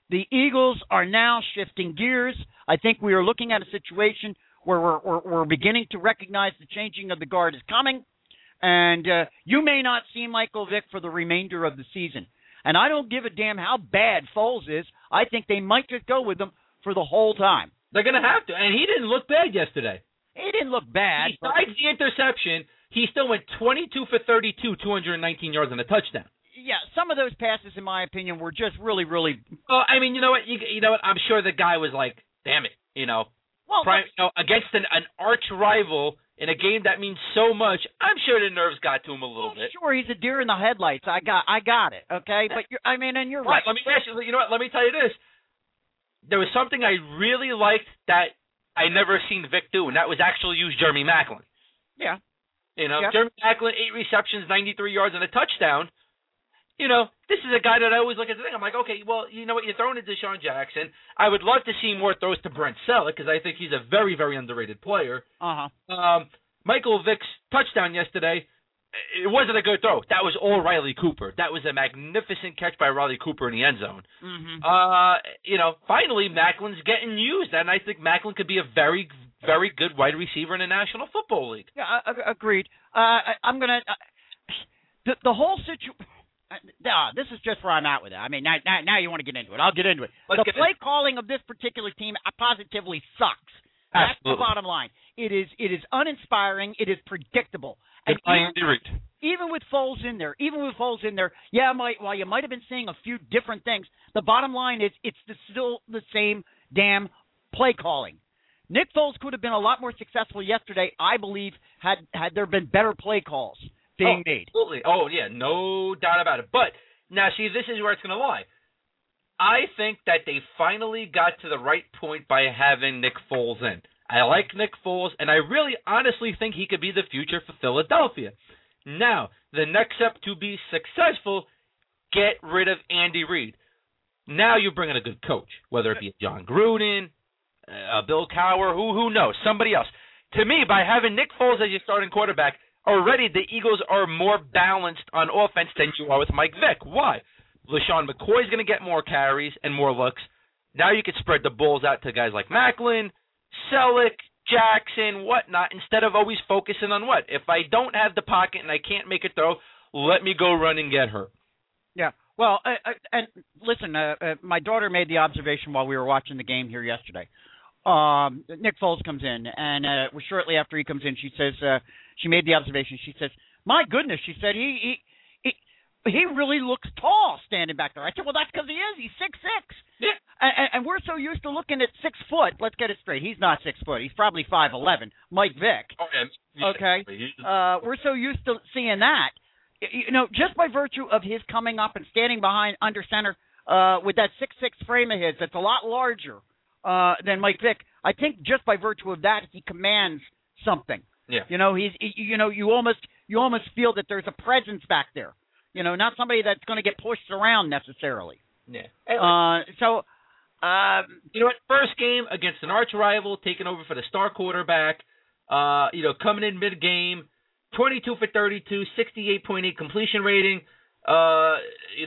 The Eagles are now shifting gears. I think we are looking at a situation where we're beginning to recognize the changing of the guard is coming. And you may not see Michael Vick for the remainder of the season. And I don't give a damn how bad Foles is. I think they might just go with him for the whole time. They're going to have to. And he didn't look bad yesterday. He didn't look bad. Besides the interception, he still went 22 for 32, 219 yards and a touchdown. Yeah, some of those passes, in my opinion, were just really, really. I mean, you know what? You know what? I'm sure the guy was like, "Damn it," Well, against an arch rival in a game that means so much. I'm sure the nerves got to him a little bit. Sure, he's a deer in the headlights. I got it. Okay, but you're right. Let me ask you. You know what? Let me tell you this. There was something I really liked that I never seen Vic do, and that was actually use Jeremy Maclin. Yeah. Jeremy Maclin, 8 receptions, 93 yards, and a touchdown. This is a guy that I always look at the thing. I'm like, okay, well, you know what? You're throwing to Deshaun Jackson. I would love to see more throws to Brent Selleck because I think he's a very, very underrated player. Michael Vick's touchdown yesterday, it wasn't a good throw. That was all Riley Cooper. That was a magnificent catch by Riley Cooper in the end zone. Finally, Macklin's getting used, and I think Maclin could be a very, very good wide receiver in the National Football League. Yeah, agreed. I'm going to the whole situation. This is just where I'm at with it. I mean, now you want to get into it. I'll get into it. The play calling of this particular team positively sucks. That's the bottom line. It is uninspiring. It is predictable. And even with Foles in there, while you might have been seeing a few different things, the bottom line is it's still the same damn play calling. Nick Foles could have been a lot more successful yesterday, I believe, had there been better play calls being made. Absolutely. Oh, yeah, no doubt about it. But now, see, this is where it's going to lie. I think that they finally got to the right point by having Nick Foles in. I like Nick Foles, and I really honestly think he could be the future for Philadelphia. Now, the next step to be successful, get rid of Andy Reid. Now you bring in a good coach, whether it be John Gruden, Bill Cowher, who knows, somebody else. To me, by having Nick Foles as your starting quarterback, already the Eagles are more balanced on offense than you are with Mike Vick. Why? LaShawn McCoy's going to get more carries and more looks. Now you can spread the balls out to guys like Maclin, Selleck, Jackson, whatnot, instead of always focusing on what? If I don't have the pocket and I can't make a throw, let me go run and get her. Yeah. Well, and listen, my daughter made the observation while we were watching the game here yesterday. Nick Foles comes in, and shortly after he comes in, she says, she made the observation. She says, "My goodness," she said, he really looks tall standing back there. I said, well, that's because he is. He's 6'6". Yeah. And we're so used to looking at 6 foot. Let's get it straight. He's not 6 foot. He's probably 5'11". Mike Vick. Oh, yeah. Okay. We're so used to seeing that. Just by virtue of his coming up and standing behind under center with that 6'6" frame of his, that's a lot larger than Mike Vick. I think just by virtue of that, he commands something. Yeah. You almost feel that there's a presence back there. Not somebody that's going to get pushed around necessarily. Yeah. You know what? First game against an arch rival, taking over for the star quarterback. Coming in mid-game, 22 for 32, 68.8 completion rating. A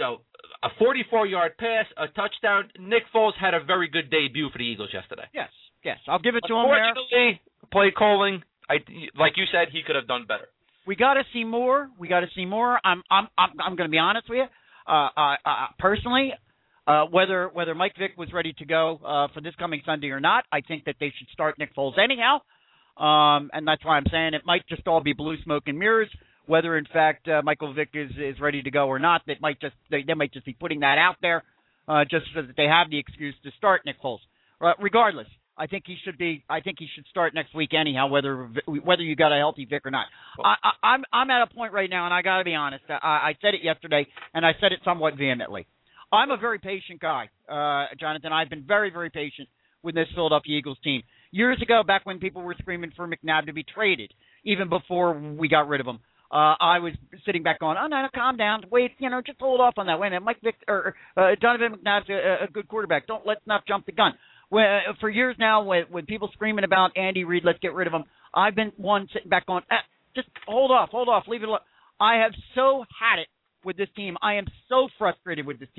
44-yard pass, a touchdown. Nick Foles had a very good debut for the Eagles yesterday. Yes, I'll give it to him there. Unfortunately, play calling, like you said, he could have done better. We got to see more. I'm going to be honest with you. Personally, whether Mike Vick was ready to go for this coming Sunday or not, I think that they should start Nick Foles anyhow. And that's why I'm saying it might just all be blue smoke and mirrors. Whether in fact Michael Vick is ready to go or not, they might just be putting that out there just so that they have the excuse to start Nick Foles. Regardless. I think he should start next week anyhow, whether you got a healthy Vic or not. I'm at a point right now, and I got to be honest. I said it yesterday, and I said it somewhat vehemently. I'm a very patient guy, Jonathan. I've been very, very patient with this Philadelphia Eagles team. Years ago, back when people were screaming for McNabb to be traded, even before we got rid of him, I was sitting back going, "Oh no, calm down. Wait, just hold off on that. Wait a minute, Mike Vick or Donovan McNabb's a good quarterback. Let's not jump the gun." For years now, when people screaming about Andy Reid, let's get rid of him, I've been one sitting back going, just hold off, leave it alone. I have so had it with this team. I am so frustrated with this team.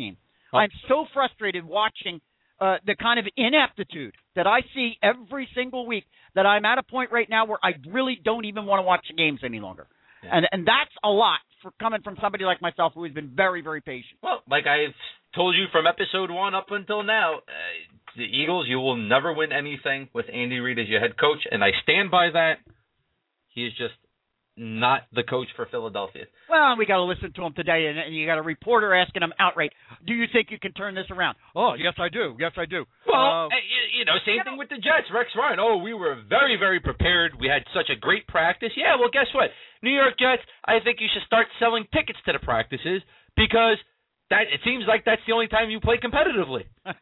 I'm so frustrated watching the kind of ineptitude that I see every single week that I'm at a point right now where I really don't even want to watch the games any longer. Yeah. And that's a lot for coming from somebody like myself who has been very, very patient. Well, like I've told you from episode 1 up until now, the Eagles, you will never win anything with Andy Reid as your head coach, and I stand by that. He is just not the coach for Philadelphia. Well, we got to listen to him today, and you got a reporter asking him outright, do you think you can turn this around? Oh, yes, I do. Yes, I do. Well, same thing with the Jets. Rex Ryan, we were very, very prepared. We had such a great practice. Yeah, well, guess what? New York Jets, I think you should start selling tickets to the practices because it seems like that's the only time you play competitively.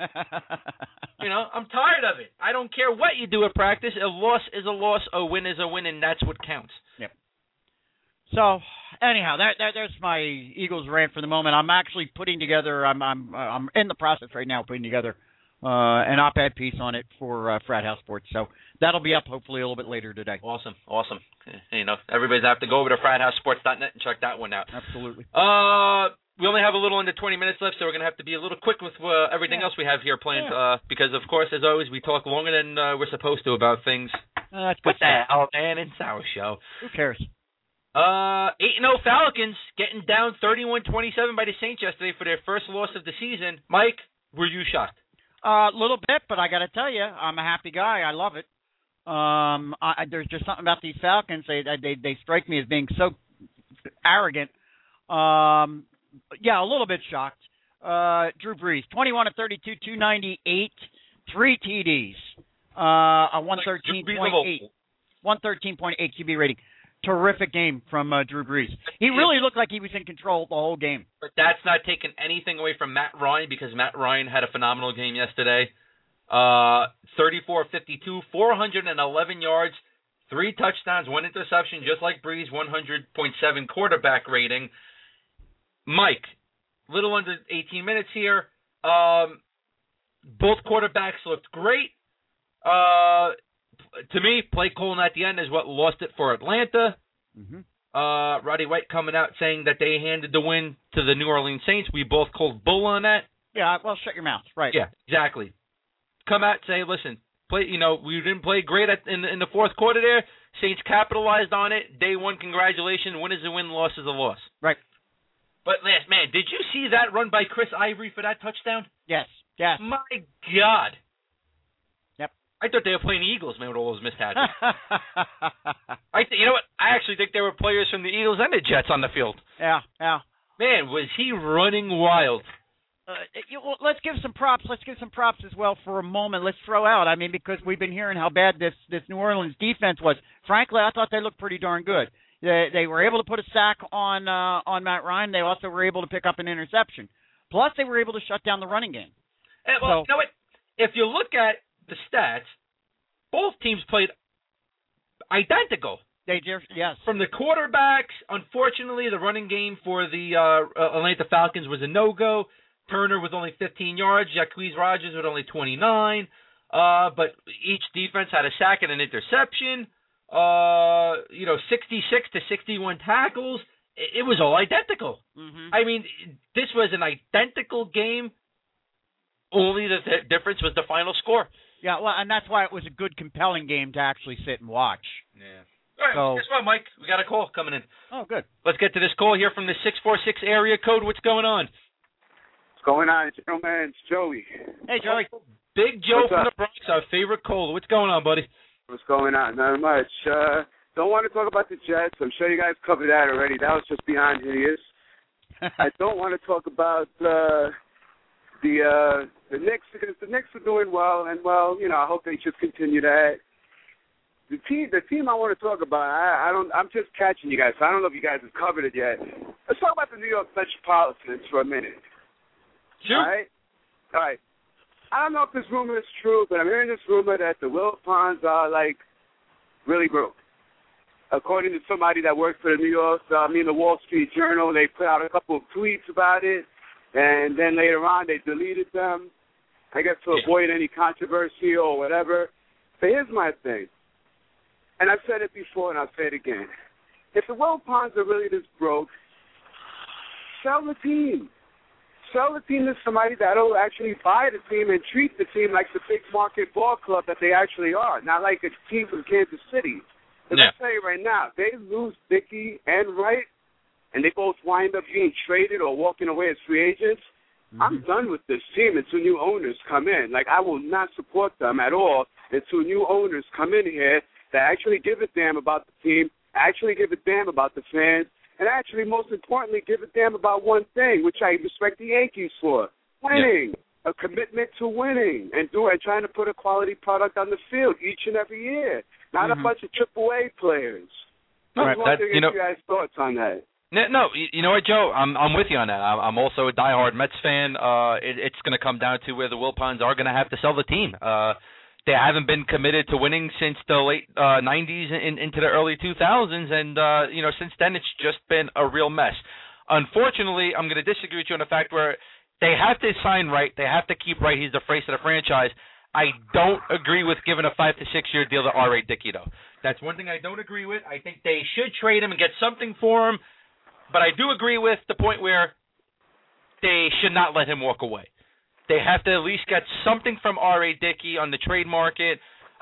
I'm tired of it. I don't care what you do at practice. A loss is a loss, a win is a win, and that's what counts. Yep. So, anyhow, there's my Eagles rant for the moment. I'm actually putting together. I'm in the process right now putting together an op-ed piece on it for Frat House Sports. So that'll be up hopefully a little bit later today. Awesome. Everybody's have to go over to FratHouseSports.net and check that one out. Absolutely. We only have a little under 20 minutes left, so we're going to have to be a little quick with everything else we have here planned. Because of course, as always, we talk longer than we're supposed to about things. That's with that Aldan and Sour Show. Who cares? 8-0 Falcons getting down 31-27 by the Saints yesterday for their first loss of the season. Mike, were you shocked? A little bit, but I got to tell you, I'm a happy guy. I love it. There's just something about these Falcons. They strike me as being so arrogant. A little bit shocked. Drew Brees, 21 of 32, 298, 3 TDs, a 113.8 QB rating. Terrific game from Drew Brees. He really looked like he was in control the whole game. But that's not taking anything away from Matt Ryan because Matt Ryan had a phenomenal game yesterday. 34 of 52, 411 yards, 3 touchdowns, 1 interception, just like Brees, 100.7 quarterback rating. Mike, little under 18 minutes here. Both quarterbacks looked great. To me, play calling at the end is what lost it for Atlanta. Mm-hmm. Roddy White coming out saying that they handed the win to the New Orleans Saints. We both called bull on that. Yeah, well, shut your mouth. Right. Yeah, exactly. Come out and say, listen, we didn't play great in the fourth quarter there. Saints capitalized on it. Day one, congratulations. Win is a win, loss is a loss. Right. But, man, did you see that run by Chris Ivory for that touchdown? Yes. My God. Yep. I thought they were playing the Eagles, man, with all those missed tackles. You know what? I actually think there were players from the Eagles and the Jets on the field. Yeah. Man, was he running wild. Let's give some props. Let's give some props as well for a moment. Let's throw out, because we've been hearing how bad this New Orleans defense was. Frankly, I thought they looked pretty darn good. They were able to put a sack on Matt Ryan. They also were able to pick up an interception. Plus, they were able to shut down the running game. Well, you know what? If you look at the stats, both teams played identical. They just, yes. From the quarterbacks, unfortunately, the running game for the Atlanta Falcons was a no-go. Turner with only 15 yards. Jacquizz Rodgers with only 29. But each defense had a sack and an interception. 66 to 61 tackles. It was all identical. Mm-hmm. This was an identical game. Only the difference was the final score. Yeah, well, and that's why it was a good, compelling game to actually sit and watch. Yeah. All right, guess what, Mike? We got a call coming in. Oh, good. Let's get to this call here from the 646 area code. What's going on? What's going on, gentlemen? It's Joey. Hey, Joey. Big Joe from the Bronx, our favorite caller. What's going on, buddy? What's going on? Not much. Don't want to talk about the Jets. I'm sure you guys covered that already. That was just beyond hideous. I don't want to talk about the Knicks because the Knicks are doing well, and I hope they just continue that. The team I want to talk about, I'm just catching you guys. So I don't know if you guys have covered it yet. Let's talk about the New York Metropolitans for a minute. Sure. All right. I don't know if this rumor is true, but I'm hearing this rumor that the Wilpons are really broke. According to somebody that works for the Wall Street Journal, they put out a couple of tweets about it, and then later on they deleted them, I guess to avoid any controversy or whatever. But here's my thing, and I've said it before and I'll say it again. If the Wilpons are really this broke, sell the team. sell the team to somebody that'll actually buy the team and treat the team like the big market ball club that they actually are, not like a team from Kansas City. Because I'll tell you right now, they lose Dickey and Wright, and they both wind up being traded or walking away as free agents. I'm done with this team until new owners come in. Like, I will not support them at all until new owners come in here that actually give a damn about the team, actually give a damn about the fans, and actually, most importantly, give a damn about one thing, which I respect the Yankees for: winning, a commitment to winning, and trying to put a quality product on the field each and every year, not a bunch of AAA players. I just want to get you guys' thoughts on that. No, you know what, Joe? I'm with you on that. I'm also a diehard Mets fan. It's going to come down to where the Wilpons are going to have to sell the team. They haven't been committed to winning since the late 90s into the early 2000s, and since then it's just been a real mess. Unfortunately, I'm going to disagree with you on the fact where they have to sign Wright. They have to keep Wright. He's the face of the franchise. I don't agree with giving a 5 to 6 year deal to R.A. Dickey, though. That's one thing I don't agree with. I think they should trade him and get something for him. But I do agree with the point where they should not let him walk away. They have to at least get something from R.A. Dickey on the trade market.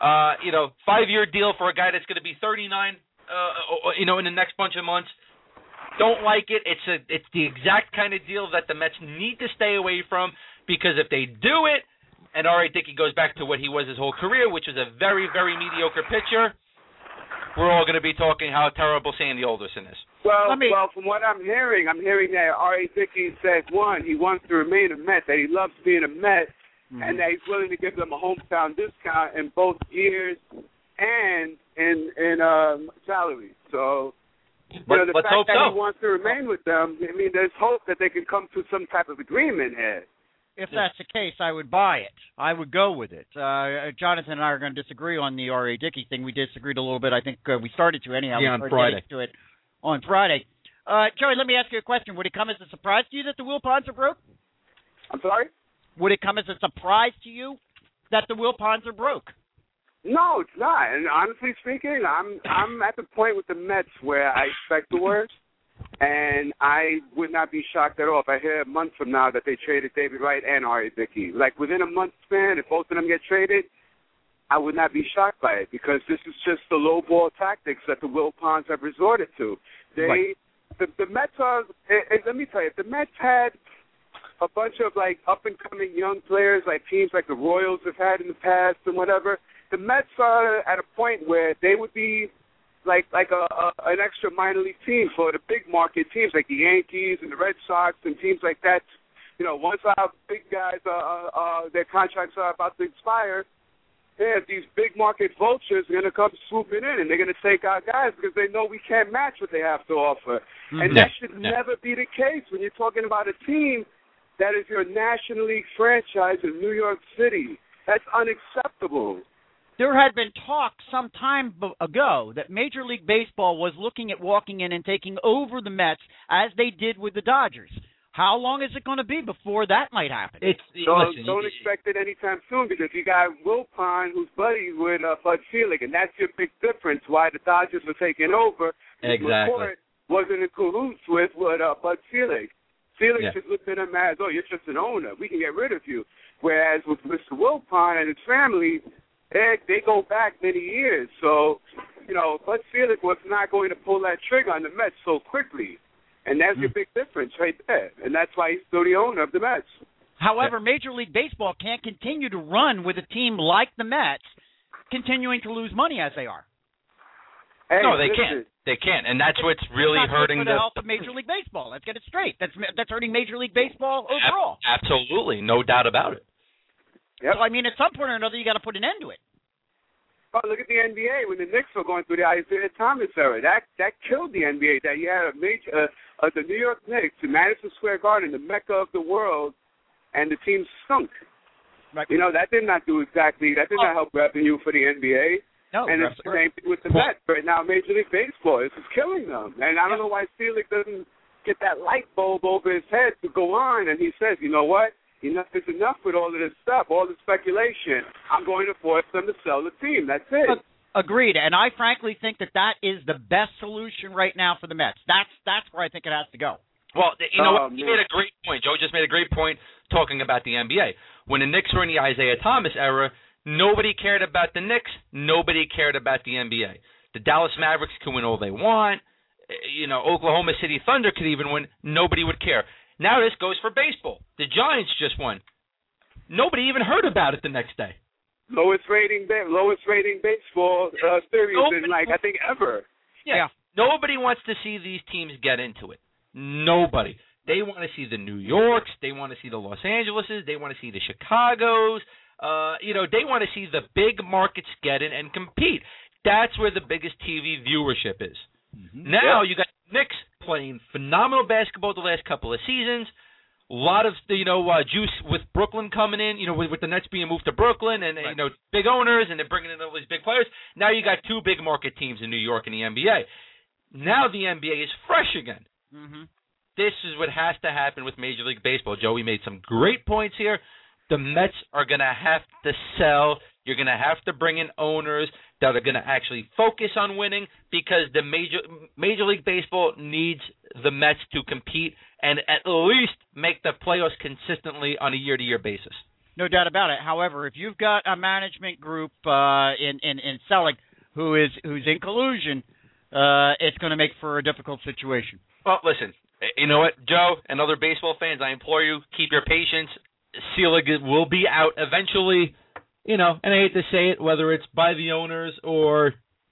5-year deal for a guy that's going to be 39, in the next bunch of months. Don't like it. It's the exact kind of deal that the Mets need to stay away from, because if they do it and R.A. Dickey goes back to what he was his whole career, which was a very, very mediocre pitcher, we're all going to be talking how terrible Sandy Alderson is. Well, from what I'm hearing that R.A. Dickey said, he wants to remain a Met, that he loves being a Met, and that he's willing to give them a hometown discount in both years and in salary. So, the fact that he wants to remain with them, I mean, there's hope that they can come to some type of agreement here. If that's the case, I would buy it. I would go with it. Jonathan and I are going to disagree on the R.A. Dickey thing. We disagreed a little bit. I think we started to anyhow. Yeah, on Friday. To it on Friday. Joey, let me ask you a question. Would it come as a surprise to you that the Wilpons are broke? I'm sorry? Would it come as a surprise to you that the Wilpons are broke? No, it's not. And honestly speaking, I'm at the point with the Mets where I expect the worst. And I would not be shocked at all if I hear a month from now that they traded David Wright and R.A. Dickey. Like, within a month span, if both of them get traded, I would not be shocked by it, because this is just the low ball tactics that the Wilpons have resorted to. The Mets are, let me tell you, if the Mets had a bunch of, like, up-and-coming young players, like teams like the Royals have had in the past and whatever, the Mets are at a point where they would be like an extra minor league team for the big market teams like the Yankees and the Red Sox and teams like that. Once our big guys, their contracts are about to expire, these big market vultures are going to come swooping in, and they're going to take our guys because they know we can't match what they have to offer. And that should never be the case when you're talking about a team that is your National League franchise in New York City. That's unacceptable. There had been talk some time ago that Major League Baseball was looking at walking in and taking over the Mets as they did with the Dodgers. How long is it going to be before that might happen? Don't expect it anytime soon, because you got Wilpon, who's buddies with Bud Selig, and that's your big difference why the Dodgers were taking over. Exactly. Wasn't in cahoots with Bud Selig. Selig just looked at him as, you're just an owner. We can get rid of you. Whereas with Mr. Wilpon and his family, they go back many years. So, Bud Selig was not going to pull that trigger on the Mets so quickly. And that's your big difference right there. And that's why he's still the owner of the Mets. However, Major League Baseball can't continue to run with a team like the Mets continuing to lose money as they are. Hey, no, they can't. They can't. And that's what's really hurting the health of Major League Baseball. Let's get it straight. That's hurting Major League Baseball overall. Absolutely. No doubt about it. Yep. So, I mean, at some point or another, you got to put an end to it. Oh, look at the NBA when the Knicks were going through the Isaiah Thomas era. That killed the NBA. That you had the New York Knicks in Madison Square Garden, the mecca of the world, and the team stunk. Right. That did not help revenue for the NBA. No, and it's the same thing with the Mets right now. Major League Baseball, this is killing them. And I don't know why Selig doesn't get that light bulb over his head to go on. And he says, you know what? Enough is enough with all of this stuff, all the speculation. I'm going to force them to sell the team. That's it. Agreed. And I frankly think that is the best solution right now for the Mets. That's where I think it has to go. Well, you know what? You made a great point. Joe just made a great point talking about the NBA. When the Knicks were in the Isaiah Thomas era, nobody cared about the Knicks. Nobody cared about the NBA. The Dallas Mavericks can win all they want. You know, Oklahoma City Thunder could even win. Nobody would care. Now this goes for baseball. The Giants just won. Nobody even heard about it the next day. Lowest rating baseball series in, like, I think ever. Yeah. Nobody wants to see these teams get into it. Nobody. They want to see the New Yorks. They want to see the Los Angeleses. They want to see the Chicagos. They want to see the big markets get in and compete. That's where the biggest TV viewership is. Mm-hmm. Now you got Knicks playing phenomenal basketball the last couple of seasons. A lot of juice with Brooklyn coming in. With the Nets being moved to Brooklyn and right. Big owners and they're bringing in all these big players. Now you got two big market teams in New York and the NBA. Now the NBA is fresh again. Mm-hmm. This is what has to happen with Major League Baseball. Joey made some great points here. The Mets are going to have to sell. You're going to have to bring in owners that are going to actually focus on winning because the Major League Baseball needs the Mets to compete and at least make the playoffs consistently on a year-to-year basis. No doubt about it. However, if you've got a management group in selling who's in collusion, it's going to make for a difficult situation. Well, listen, you know what, Joe and other baseball fans, I implore you, keep your patience. Selig will be out eventually, and I hate to say it, whether it's by the owners or,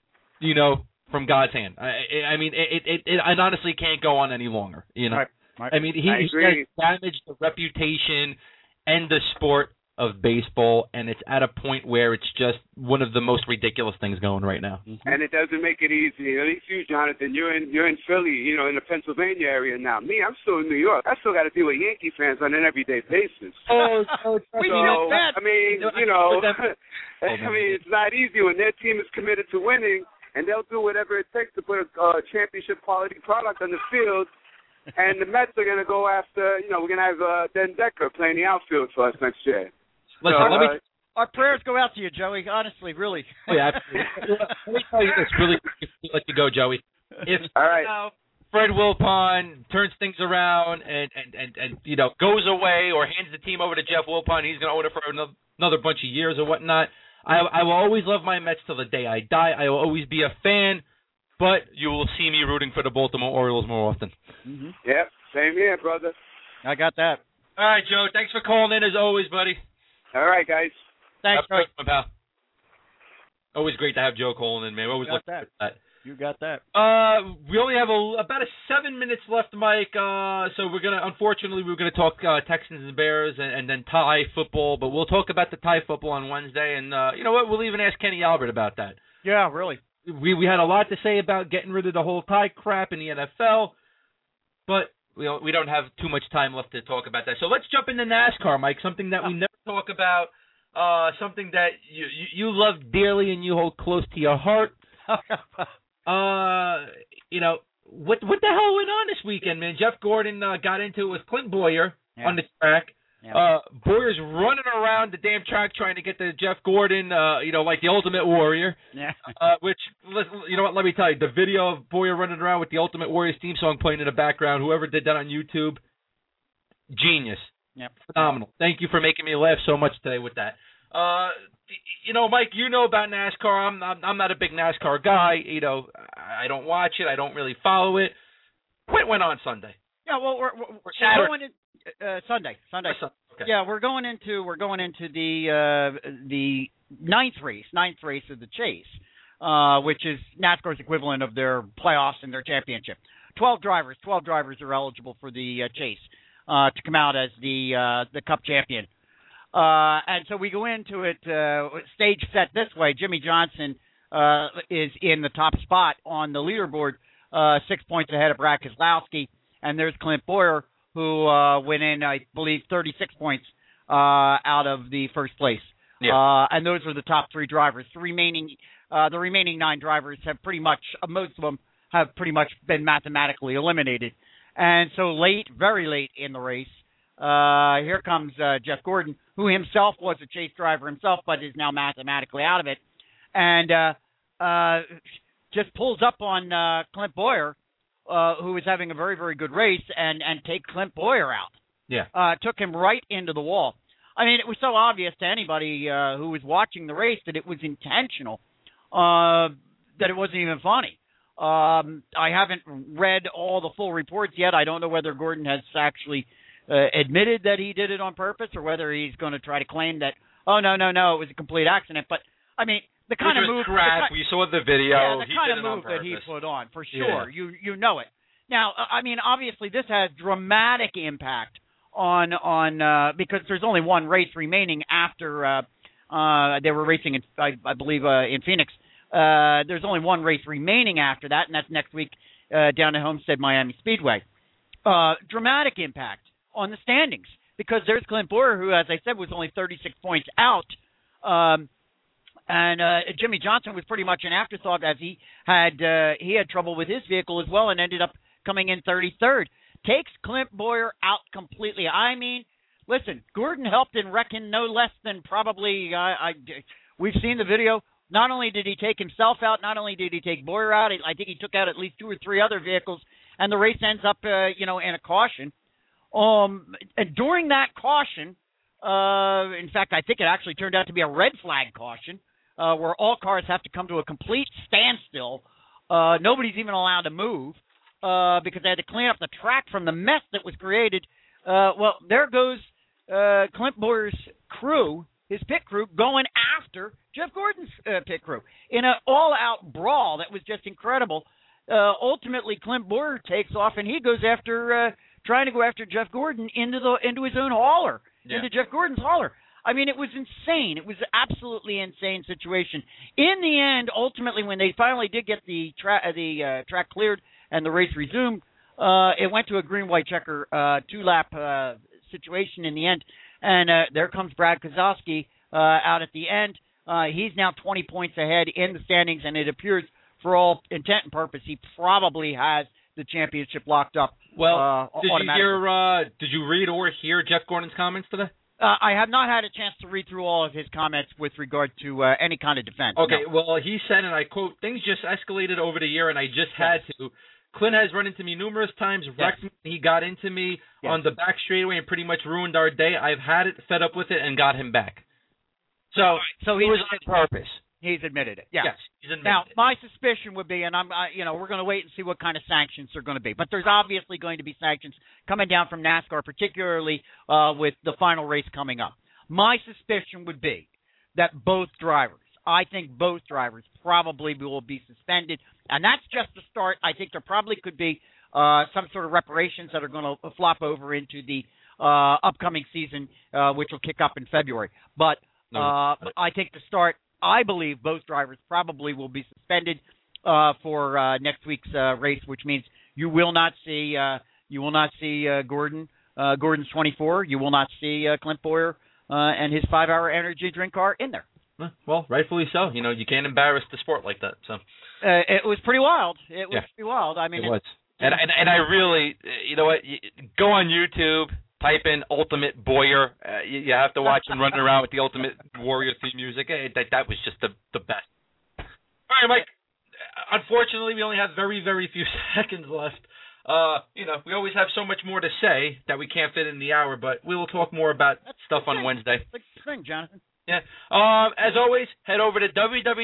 from God's hand. I mean, it honestly can't go on any longer, Right. I mean, he has damaged the reputation and the sport of baseball, and it's at a point where it's just one of the most ridiculous things going right now. Mm-hmm. And it doesn't make it easy. At least you, Jonathan, you're in Philly, in the Pennsylvania area now. Me, I'm still in New York. I still got to deal with Yankee fans on an everyday basis. I mean, it's not easy when their team is committed to winning, and they'll do whatever it takes to put a championship quality product on the field. And the Mets are going to go after, we're going to have Den Decker playing the outfield for us next year. Listen, our prayers go out to you, Joey. Honestly, really. Oh, yeah, absolutely. Let me tell you this, really, if you let you go, Joey. If all right. Fred Wilpon turns things around and goes away or hands the team over to Jeff Wilpon, he's going to own it for another bunch of years or whatnot. I will always love my Mets till the day I die. I will always be a fan, but you will see me rooting for the Baltimore Orioles more often. Mm-hmm. Yep, same here, brother. I got that. All right, Joe. Thanks for calling in as always, buddy. All right, guys. Thanks, Joe. Pal. Always great to have Joe calling in, man. Always look forward to that. You got that. We only have about 7 minutes left, Mike. So we're gonna talk Texans and Bears and then Thai football, but we'll talk about the Thai football on Wednesday. And you know what? We'll even ask Kenny Albert about that. Yeah, really. We had a lot to say about getting rid of the whole Thai crap in the NFL, but we don't have too much time left to talk about that. So let's jump into NASCAR, Mike. Something that we never talk about. Something that you love dearly and you hold close to your heart. What the hell went on this weekend, man? Jeff Gordon got into it with Clint Boyer on the track. Yeah. Boyer's running around the damn track trying to get to Jeff Gordon, like the Ultimate Warrior. Yeah. Which, you know what, let me tell you, the video of Boyer running around with the Ultimate Warrior's theme song playing in the background, whoever did that on YouTube, genius. Yep. Phenomenal. Thank you for making me laugh so much today with that. Mike, you know about NASCAR. I'm not a big NASCAR guy. I don't watch it. I don't really follow it. What went on Sunday? Yeah, well, we're going in Sunday. Okay. Yeah, we're going into the ninth race of the Chase, which is NASCAR's equivalent of their playoffs and their championship. 12 drivers are eligible for the Chase to come out as the Cup champion. And so we go into it stage set this way. Jimmy Johnson is in the top spot on the leaderboard, 6 points ahead of Brad Keselowski. And there's Clint Boyer, who went in, I believe, 36 points out of the first place. Yeah. And those are the top three drivers. The remaining 9 drivers have most of them have pretty much been mathematically eliminated. And so very late in the race, here comes Jeff Gordon, who himself was a Chase driver himself, but is now mathematically out of it, and just pulls up on Clint Boyer who was having a very, very good race, and take Clint Bowyer out. Yeah. Took him right into the wall. I mean, it was so obvious to anybody who was watching the race that it was intentional, that it wasn't even funny. I haven't read all the full reports yet. I don't know whether Gordon has actually admitted that he did it on purpose, or whether he's going to try to claim that, oh, no, it was a complete accident. But, I mean, the kind of move... We saw the video. Yeah, the kind of move that he put on, for sure. Yeah. You know it. Now, I mean, obviously this has dramatic impact on because there's only one race remaining after they were racing, I believe, in Phoenix. There's only one race remaining after that, and that's next week down at Homestead Miami Speedway. Dramatic impact on the standings, because there's Clint Bowyer, who, as I said, was only 36 points out. And Jimmy Johnson was pretty much an afterthought, as he had trouble with his vehicle as well, and ended up coming in 33rd. Takes Clint Bowyer out completely. I mean, listen, Gordon helped in wrecking no less than probably we've seen the video. Not only did he take himself out, not only did he take Bowyer out, I think he took out at least 2 or 3 other vehicles, and the race ends up, in a caution. And during that caution, in fact, I think it actually turned out to be a red flag caution, where all cars have to come to a complete standstill. Nobody's even allowed to move because they had to clean up the track from the mess that was created. Well, there goes Clint Bowyer's crew, his pit crew, going after Jeff Gordon's pit crew in an all-out brawl that was just incredible. Ultimately, Clint Bowyer takes off, and he goes after trying to go after Jeff Gordon into his own hauler, into Jeff Gordon's hauler. I mean, it was insane. It was an absolutely insane situation. In the end, ultimately, when they finally did get the track cleared and the race resumed, it went to a green-white checker 2-lap situation in the end. And there comes Brad Keselowski out at the end. He's now 20 points ahead in the standings, and it appears, for all intent and purpose, he probably has the championship locked up. Well, did you read or hear Jeff Gordon's comments today? I have not had a chance to read through all of his comments with regard to any kind of defense. Okay, no. Well, he said, and I quote, "Things just escalated over the year, and I just had to. Clint has run into me numerous times, wrecked me. He got into me on the back straightaway and pretty much ruined our day. I've had it, fed up with it, and got him back." So he was on purpose. He's admitted it. Yeah. Yes, he's admitted now, it. my suspicion would be, and we're going to wait and see what kind of sanctions are going to be. But there's obviously going to be sanctions coming down from NASCAR, particularly with the final race coming up. My suspicion would be that I think both drivers probably will be suspended, and that's just the start. I think there probably could be some sort of reparations that are going to flop over into the upcoming season, which will kick up in February. But I think to start, I believe both drivers probably will be suspended for next week's race, which means you will not see Gordon. Gordon's 24. You will not see Clint Bowyer and his 5-hour energy drink car in there. Well, rightfully so. You can't embarrass the sport like that. So it was pretty wild. It was pretty wild. I mean, it was. And I really, go on YouTube. Type in Ultimate Bowyer. You have to watch him running around with the Ultimate Warrior theme music. That was just the best. All right, Mike. Unfortunately, we only have very, very few seconds left. We always have so much more to say that we can't fit in the hour, but we will talk more about stuff on Wednesday. That's the thing, Jonathan. Yeah. As always, head over to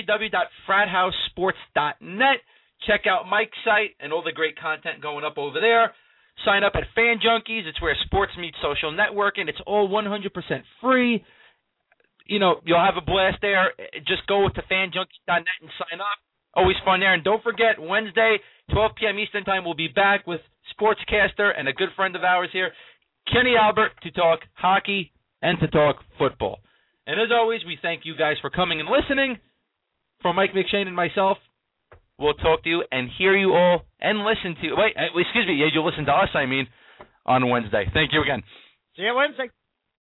www.frathouse.sports.net. Check out Mike's site and all the great content going up over there. Sign up at Fan Junkies. It's where sports meets social networking. It's all 100% free. You'll have a blast there. Just go to fanjunkies.net and sign up. Always fun there. And don't forget, Wednesday, 12 p.m. Eastern Time, we'll be back with sportscaster and a good friend of ours here, Kenny Albert, to talk hockey and to talk football. And as always, we thank you guys for coming and listening. From Mike McShane and myself, we'll talk to you and hear you all and listen to – you'll listen to us, on Wednesday. Thank you again. See you Wednesday.